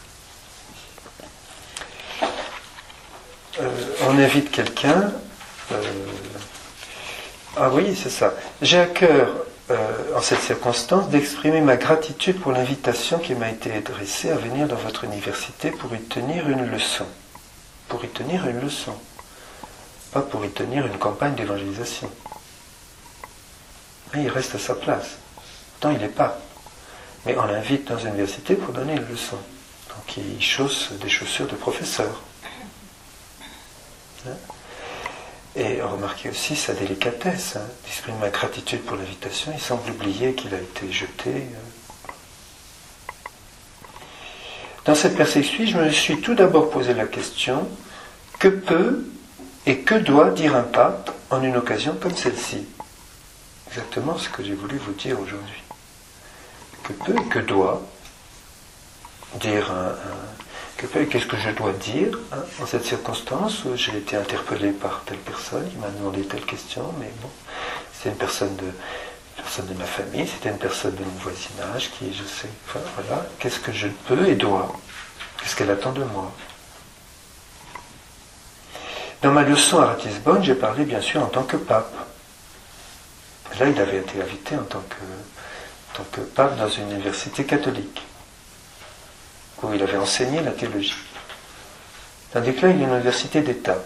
[SPEAKER 1] Euh, on invite quelqu'un. Euh, ah oui, c'est ça. J'ai à cœur, euh, en cette circonstance, d'exprimer ma gratitude pour l'invitation qui m'a été adressée à venir dans votre université pour y tenir une leçon. Pour y tenir une leçon. Pas pour y tenir une campagne d'évangélisation. Mais il reste à sa place. Pourtant, il n'est pas. Mais on l'invite dans une université pour donner une leçon. Donc il chausse des chaussures de professeur. Et remarquez aussi sa délicatesse, hein, d'exprimer ma gratitude pour l'invitation. Il semble oublier qu'il a été jeté. Dans cette perspective, je me suis tout d'abord posé la question, que peut et que doit dire un pape en une occasion comme celle-ci? Exactement ce que j'ai voulu vous dire aujourd'hui. Que peut et que doit dire un... un qu'est-ce que je dois dire hein, en cette circonstance où j'ai été interpellé par telle personne qui m'a demandé telle question, mais bon, c'est une personne de, une personne de ma famille, c'était une personne de mon voisinage qui, je sais, enfin voilà, qu'est-ce que je peux et dois, qu'est-ce qu'elle attend de moi. Dans ma leçon à Ratisbonne, j'ai parlé bien sûr en tant que pape. Là, il avait été invité en tant que, en tant que pape dans une université catholique, où il avait enseigné la théologie. Tandis que là, il y a une université d'État.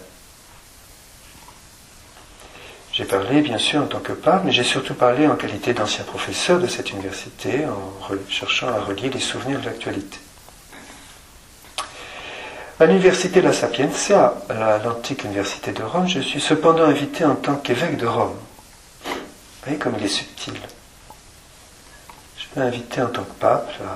[SPEAKER 1] J'ai parlé, bien sûr, en tant que pape, mais j'ai surtout parlé en qualité d'ancien professeur de cette université, en cherchant à relier les souvenirs de l'actualité. À l'université La Sapienza, à l'antique université de Rome, je suis cependant invité en tant qu'évêque de Rome. voyez comme il est subtil. Je peux inviter en tant que pape, là,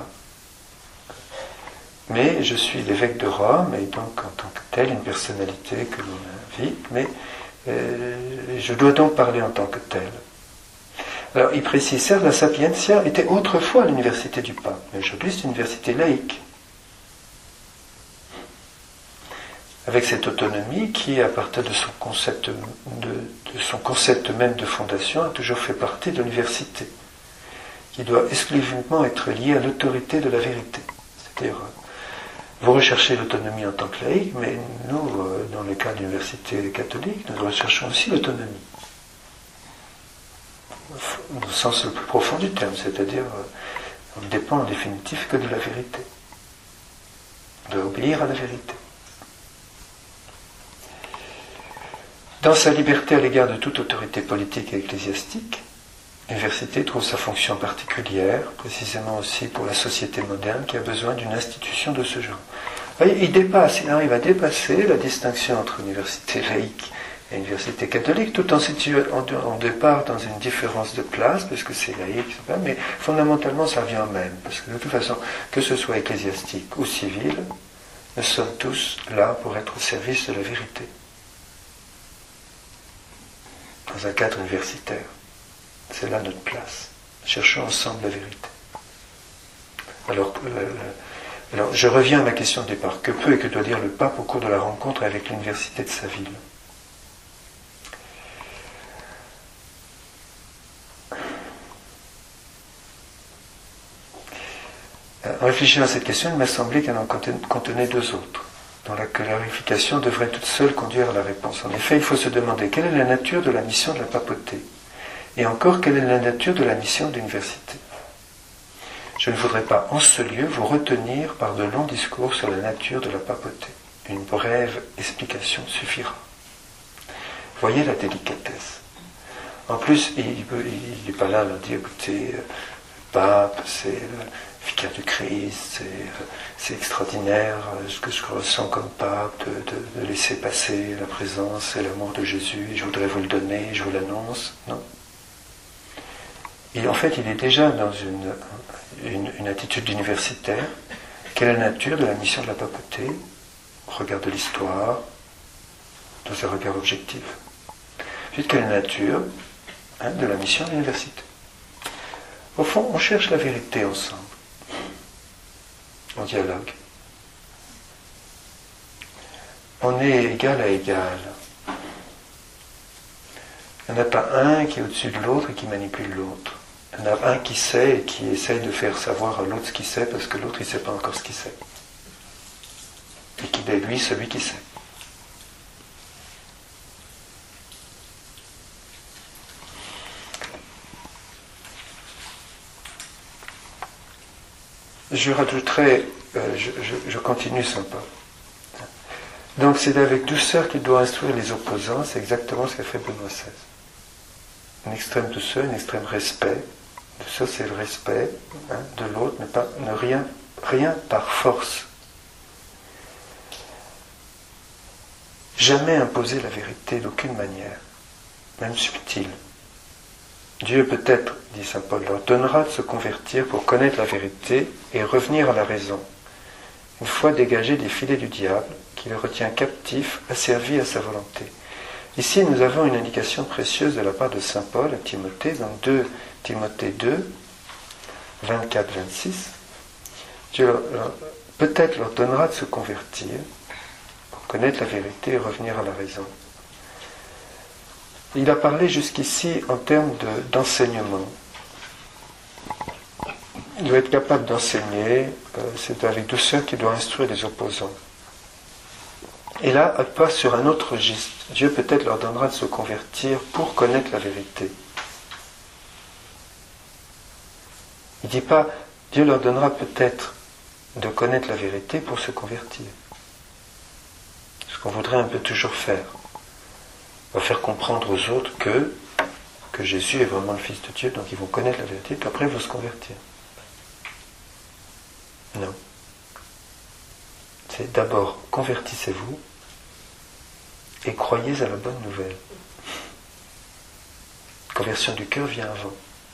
[SPEAKER 1] mais je suis l'évêque de Rome, et donc en tant que tel, une personnalité que l'on invite, mais euh, je dois donc parler en tant que tel. Alors, il précise, certes, la Sapientia était autrefois l'université du pape, mais aujourd'hui c'est une université laïque. Avec cette autonomie qui, à partir de son concept, de, de son concept même de fondation, a toujours fait partie de l'université, qui doit exclusivement être liée à l'autorité de la vérité. C'est-à-dire, vous recherchez l'autonomie en tant que laïque, mais nous, dans le cas de l'université catholique, nous recherchons aussi l'autonomie. Dans le sens le plus profond du terme, c'est-à-dire, on ne dépend en définitive que de la vérité. On doit obéir à la vérité. Dans sa liberté à l'égard de toute autorité politique et ecclésiastique, l'université trouve sa fonction particulière, précisément aussi pour la société moderne qui a besoin d'une institution de ce genre. Vous voyez, il dépasse, il arrive à dépasser la distinction entre université laïque et université catholique, tout en situant en départ dans une différence de place, parce que c'est laïque, mais fondamentalement ça revient au même, parce que de toute façon, que ce soit ecclésiastique ou civil, nous sommes tous là pour être au service de la vérité. Dans un cadre universitaire. C'est là notre place. Cherchons ensemble la vérité. Alors, euh, alors, je reviens à ma question de départ. Que peut et que doit dire le pape au cours de la rencontre avec l'université de sa ville? En réfléchissant à cette question, il m'a semblé qu'elle en contenait deux autres, dont la clarification devrait toute seule conduire à la réponse. En effet, il faut se demander quelle est la nature de la mission de la papauté, et encore quelle est la nature de la mission de l'université. Je ne voudrais pas, en ce lieu, vous retenir par de longs discours sur la nature de la papauté. Une brève explication suffira. Voyez la délicatesse. En plus, il n'est pas là à dire, écoutez, le pape, c'est le vicaire du Christ, c'est, c'est extraordinaire ce que je ressens comme pape, de, de, de laisser passer la présence et l'amour de Jésus, et je voudrais vous le donner, je vous l'annonce. Non. Et en fait, il est déjà dans une, une, une attitude universitaire. Quelle est la nature de la mission de la papauté au regard de l'histoire, dans un regard objectif? Ensuite, quelle est la nature hein, de la mission de l'université? Au fond, on cherche la vérité ensemble. On dialogue. On est égal à égal. Il n'y en a pas un qui est au-dessus de l'autre et qui manipule l'autre. Il y en a un qui sait et qui essaye de faire savoir à l'autre ce qu'il sait parce que l'autre il ne sait pas encore ce qu'il sait. Et qu'il est lui celui qui sait. Je rajouterai, euh, je, je, je continue sympa. Donc c'est avec douceur qu'il doit instruire les opposants, c'est exactement ce qu'a fait Benoît seize. Une extrême douceur, un extrême respect. Douceur, c'est le respect hein, de l'autre, mais pas ne rien, rien par force. Jamais imposer la vérité d'aucune manière, même subtile. Dieu peut-être, dit saint Paul, leur donnera de se convertir pour connaître la vérité et revenir à la raison, une fois dégagés des filets du diable, qui les retient captifs, asservis à sa volonté. Ici, nous avons une indication précieuse de la part de saint Paul à Timothée, dans deux Timothée deux, vingt-quatre vingt-six. Dieu leur, leur, peut-être leur donnera de se convertir pour connaître la vérité et revenir à la raison. Il a parlé jusqu'ici en termes de, d'enseignement. Il doit être capable d'enseigner, euh, c'est avec douceur qu'il doit instruire les opposants. Et là, elle passe sur un autre registre. Dieu peut-être leur donnera de se convertir pour connaître la vérité. Il ne dit pas, Dieu leur donnera peut-être de connaître la vérité pour se convertir. Ce qu'on voudrait un peu toujours faire. On va faire comprendre aux autres que, que Jésus est vraiment le Fils de Dieu, donc ils vont connaître la vérité, puis après ils vont se convertir. Non. C'est d'abord convertissez-vous et croyez à la bonne nouvelle. La conversion du cœur vient avant.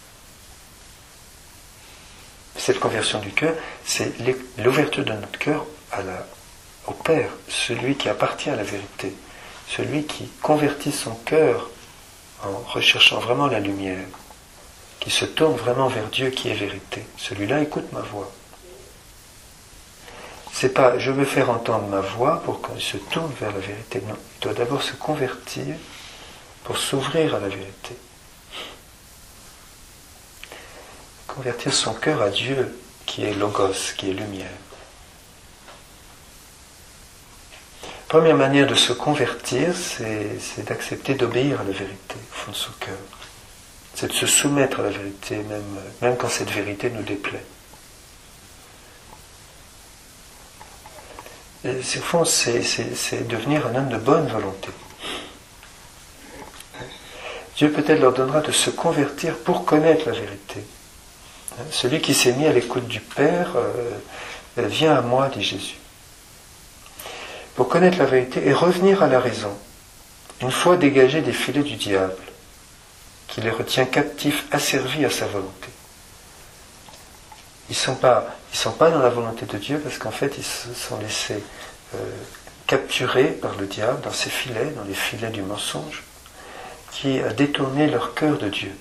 [SPEAKER 1] Cette conversion du cœur, c'est l'ouverture de notre cœur à la, au Père, celui qui appartient à la vérité, celui qui convertit son cœur en recherchant vraiment la lumière, qui se tourne vraiment vers Dieu qui est vérité. Celui-là écoute ma voix. C'est pas je veux faire entendre ma voix pour qu'il se tourne vers la vérité. Non, il doit d'abord se convertir pour s'ouvrir à la vérité. Convertir son cœur à Dieu qui est Logos, qui est lumière. Première manière de se convertir, c'est, c'est d'accepter d'obéir à la vérité au fond de son cœur. C'est de se soumettre à la vérité, même, même quand cette vérité nous déplaît. Et, au fond, c'est, c'est, c'est devenir un homme de bonne volonté. Dieu peut-être leur donnera de se convertir pour connaître la vérité. Celui qui s'est mis à l'écoute du Père, euh, vient à moi, dit Jésus. Pour connaître la vérité et revenir à la raison, une fois dégagés des filets du diable, qui les retient captifs, asservis à sa volonté. Ils ne sont pas, ils sont pas dans la volonté de Dieu parce qu'en fait ils se sont laissés euh, capturer par le diable dans ses filets, dans les filets du mensonge, qui a détourné leur cœur de Dieu.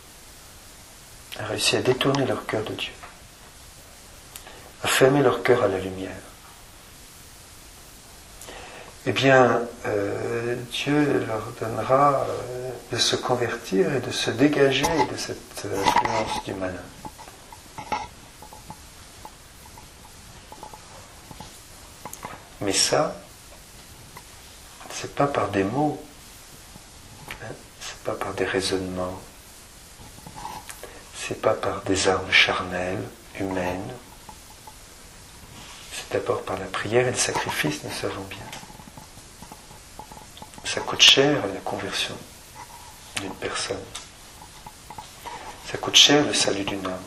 [SPEAKER 1] A réussi à détourner leur cœur de Dieu, à fermer leur cœur à la lumière. Eh bien, euh, Dieu leur donnera euh, de se convertir et de se dégager de cette euh, influence du malin. Mais ça, c'est pas par des mots, hein, c'est pas par des raisonnements, c'est pas par des armes charnelles, humaines, c'est d'abord par la prière et le sacrifice, nous savons bien. Ça coûte cher la conversion d'une personne. Ça coûte cher le salut d'une âme.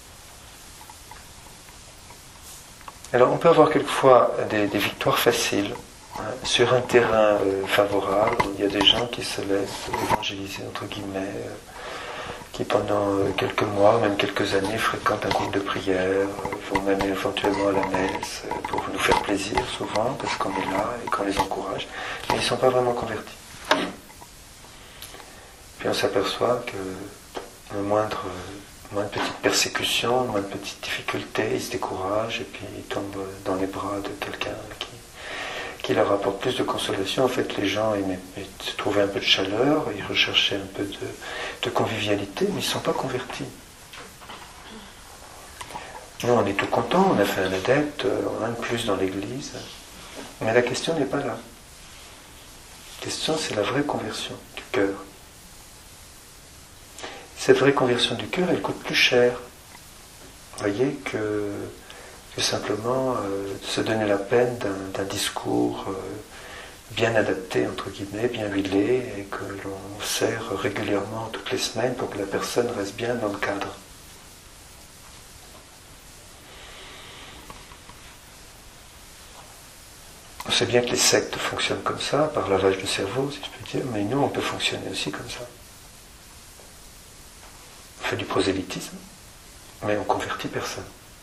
[SPEAKER 1] Alors on peut avoir quelquefois des, des victoires faciles, hein, sur un terrain euh, favorable. Il y a des gens qui se laissent évangéliser, entre guillemets, euh, qui pendant euh, quelques mois, même quelques années, fréquentent un groupe de prière, euh, vont même éventuellement à la messe, euh, pour nous faire plaisir souvent, parce qu'on est là et qu'on les encourage, mais ils ne sont pas vraiment convertis. Puis on s'aperçoit que le moindre... moins de petites persécutions, moins de petites difficultés, ils se découragent et puis ils tombent dans les bras de quelqu'un qui, qui leur apporte plus de consolation. En fait, les gens aimaient, ils trouvaient un peu de chaleur, ils recherchaient un peu de, de convivialité, mais ils ne sont pas convertis. Nous, on est tout contents, on a fait un adepte, on a un de plus dans l'église, mais la question n'est pas là. La question, c'est la vraie conversion du cœur. Cette vraie conversion du cœur, elle coûte plus cher. Vous voyez que, que simplement euh, se donner la peine d'un, d'un discours euh, bien adapté, entre guillemets, bien huilé, et que l'on sert régulièrement toutes les semaines pour que la personne reste bien dans le cadre. On sait bien que les sectes fonctionnent comme ça, par lavage de cerveau, si je peux dire, mais nous, on peut fonctionner aussi comme ça. On fait du prosélytisme, mais on ne convertit personne.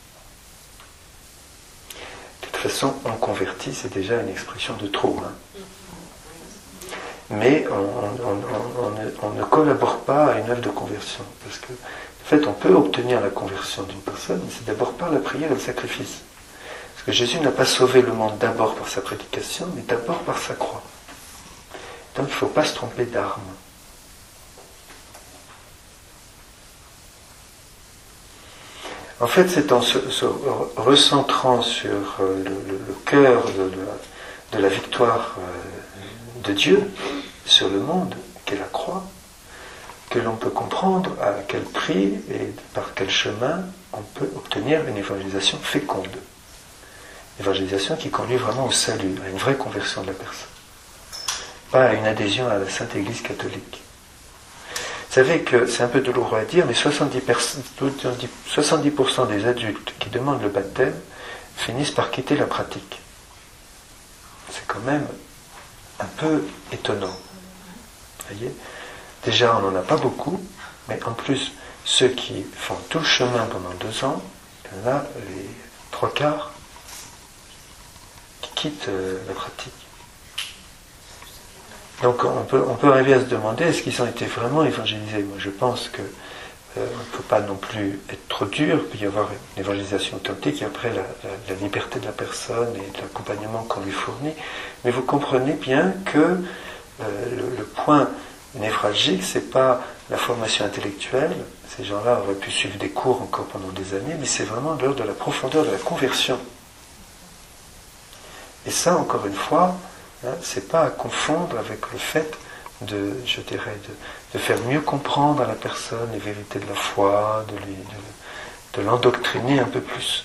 [SPEAKER 1] De toute façon, on convertit, c'est déjà une expression de trop. Hein. Mais on, on, on, on, ne, on ne collabore pas à une œuvre de conversion. Parce que, en fait, on peut obtenir la conversion d'une personne, mais c'est d'abord par la prière et le sacrifice. Parce que Jésus n'a pas sauvé le monde d'abord par sa prédication, mais d'abord par sa croix. Donc il ne faut pas se tromper d'armes. En fait, c'est en se, se recentrant sur euh, le, le, le cœur de, de, de la victoire euh, de Dieu sur le monde, qu'est la croix, que l'on peut comprendre à quel prix et par quel chemin on peut obtenir une évangélisation féconde. Une évangélisation qui conduit vraiment au salut, à une vraie conversion de la personne. Pas à une adhésion à la Sainte Église catholique. Vous savez que c'est un peu douloureux à dire, mais soixante-dix pour cent des adultes qui demandent le baptême finissent par quitter la pratique. C'est quand même un peu étonnant. Vous voyez ? déjà on n'en a pas beaucoup, mais en plus, ceux qui font tout le chemin pendant deux ans, il y en a les trois quarts qui quittent euh, la pratique. Donc on peut, on peut arriver à se demander, est-ce qu'ils ont été vraiment évangélisés? Moi je pense que euh, on ne peut pas non plus être trop dur, il peut y avoir une évangélisation authentique, et après la, la, la liberté de la personne et l'accompagnement qu'on lui fournit. Mais vous comprenez bien que euh, le, le point névralgique, c'est pas la formation intellectuelle, ces gens-là auraient pu suivre des cours encore pendant des années, mais c'est vraiment l'heure de la profondeur de la conversion. Et ça, encore une fois, hein, c'est pas à confondre avec le fait de, je dirais, de, de faire mieux comprendre à la personne les vérités de la foi, de, lui, de, de l'endoctriner un peu plus.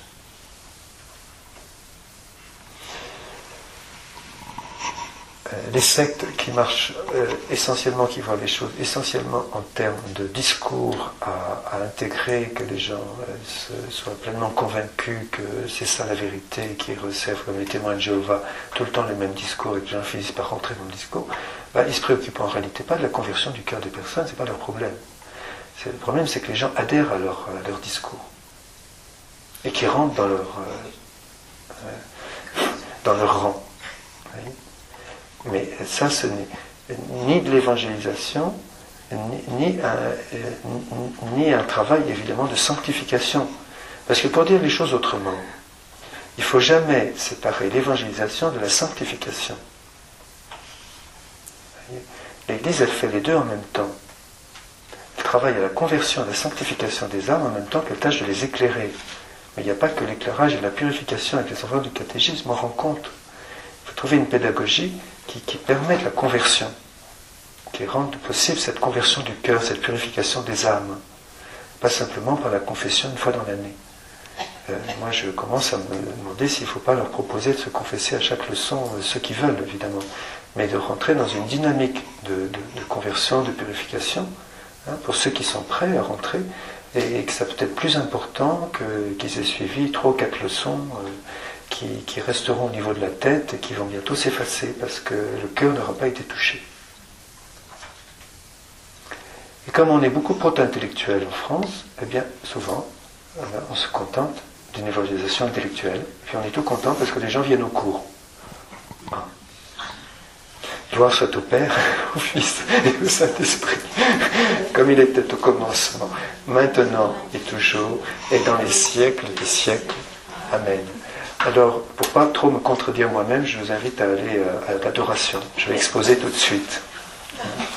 [SPEAKER 1] Les sectes qui marchent euh, essentiellement, qui voient les choses essentiellement en termes de discours à, à intégrer, que les gens euh, se, soient pleinement convaincus que c'est ça la vérité, qu'ils reçoivent comme les témoins de Jéhovah tout le temps les mêmes discours et que les gens finissent par rentrer dans le discours, ben, ils ne se préoccupent en réalité pas de la conversion du cœur des personnes, c'est pas leur problème. C'est, le problème c'est que les gens adhèrent à leur, à leur discours et qu'ils rentrent dans leur, euh, euh, dans leur rang. Vous voyez ? Mais ça, ce n'est ni de l'évangélisation, ni, ni, un, ni un travail évidemment de sanctification. Parce que pour dire les choses autrement, il ne faut jamais séparer l'évangélisation de la sanctification. L'Église, elle fait les deux en même temps. Elle travaille à la conversion, à la sanctification des âmes en même temps qu'elle tâche de les éclairer. Mais il n'y a pas que l'éclairage et la purification avec les enfants du catéchisme en rencontre. Il faut trouver une pédagogie qui, qui permette la conversion, qui rende possible cette conversion du cœur, cette purification des âmes, pas simplement par la confession une fois dans l'année. Euh, moi je commence à me demander s'il ne faut pas leur proposer de se confesser à chaque leçon, euh, ceux qui veulent évidemment, mais de rentrer dans une dynamique de, de, de conversion, de purification, hein, pour ceux qui sont prêts à rentrer, et, et que ça peut être plus important que, qu'ils aient suivi trois ou quatre leçons euh, Qui, qui resteront au niveau de la tête et qui vont bientôt s'effacer parce que le cœur n'aura pas été touché. Et comme on est beaucoup proto-intellectuels en France, eh bien souvent on se contente d'une évangélisation intellectuelle, puis on est tout content parce que les gens viennent au cours. Gloire soit au Père, au Fils et au Saint-Esprit, comme il était au commencement, maintenant et toujours, et dans les siècles des siècles. Amen. Alors, pour ne pas trop me contredire moi-même, je vous invite à aller à l'adoration. Je vais exposer tout de suite.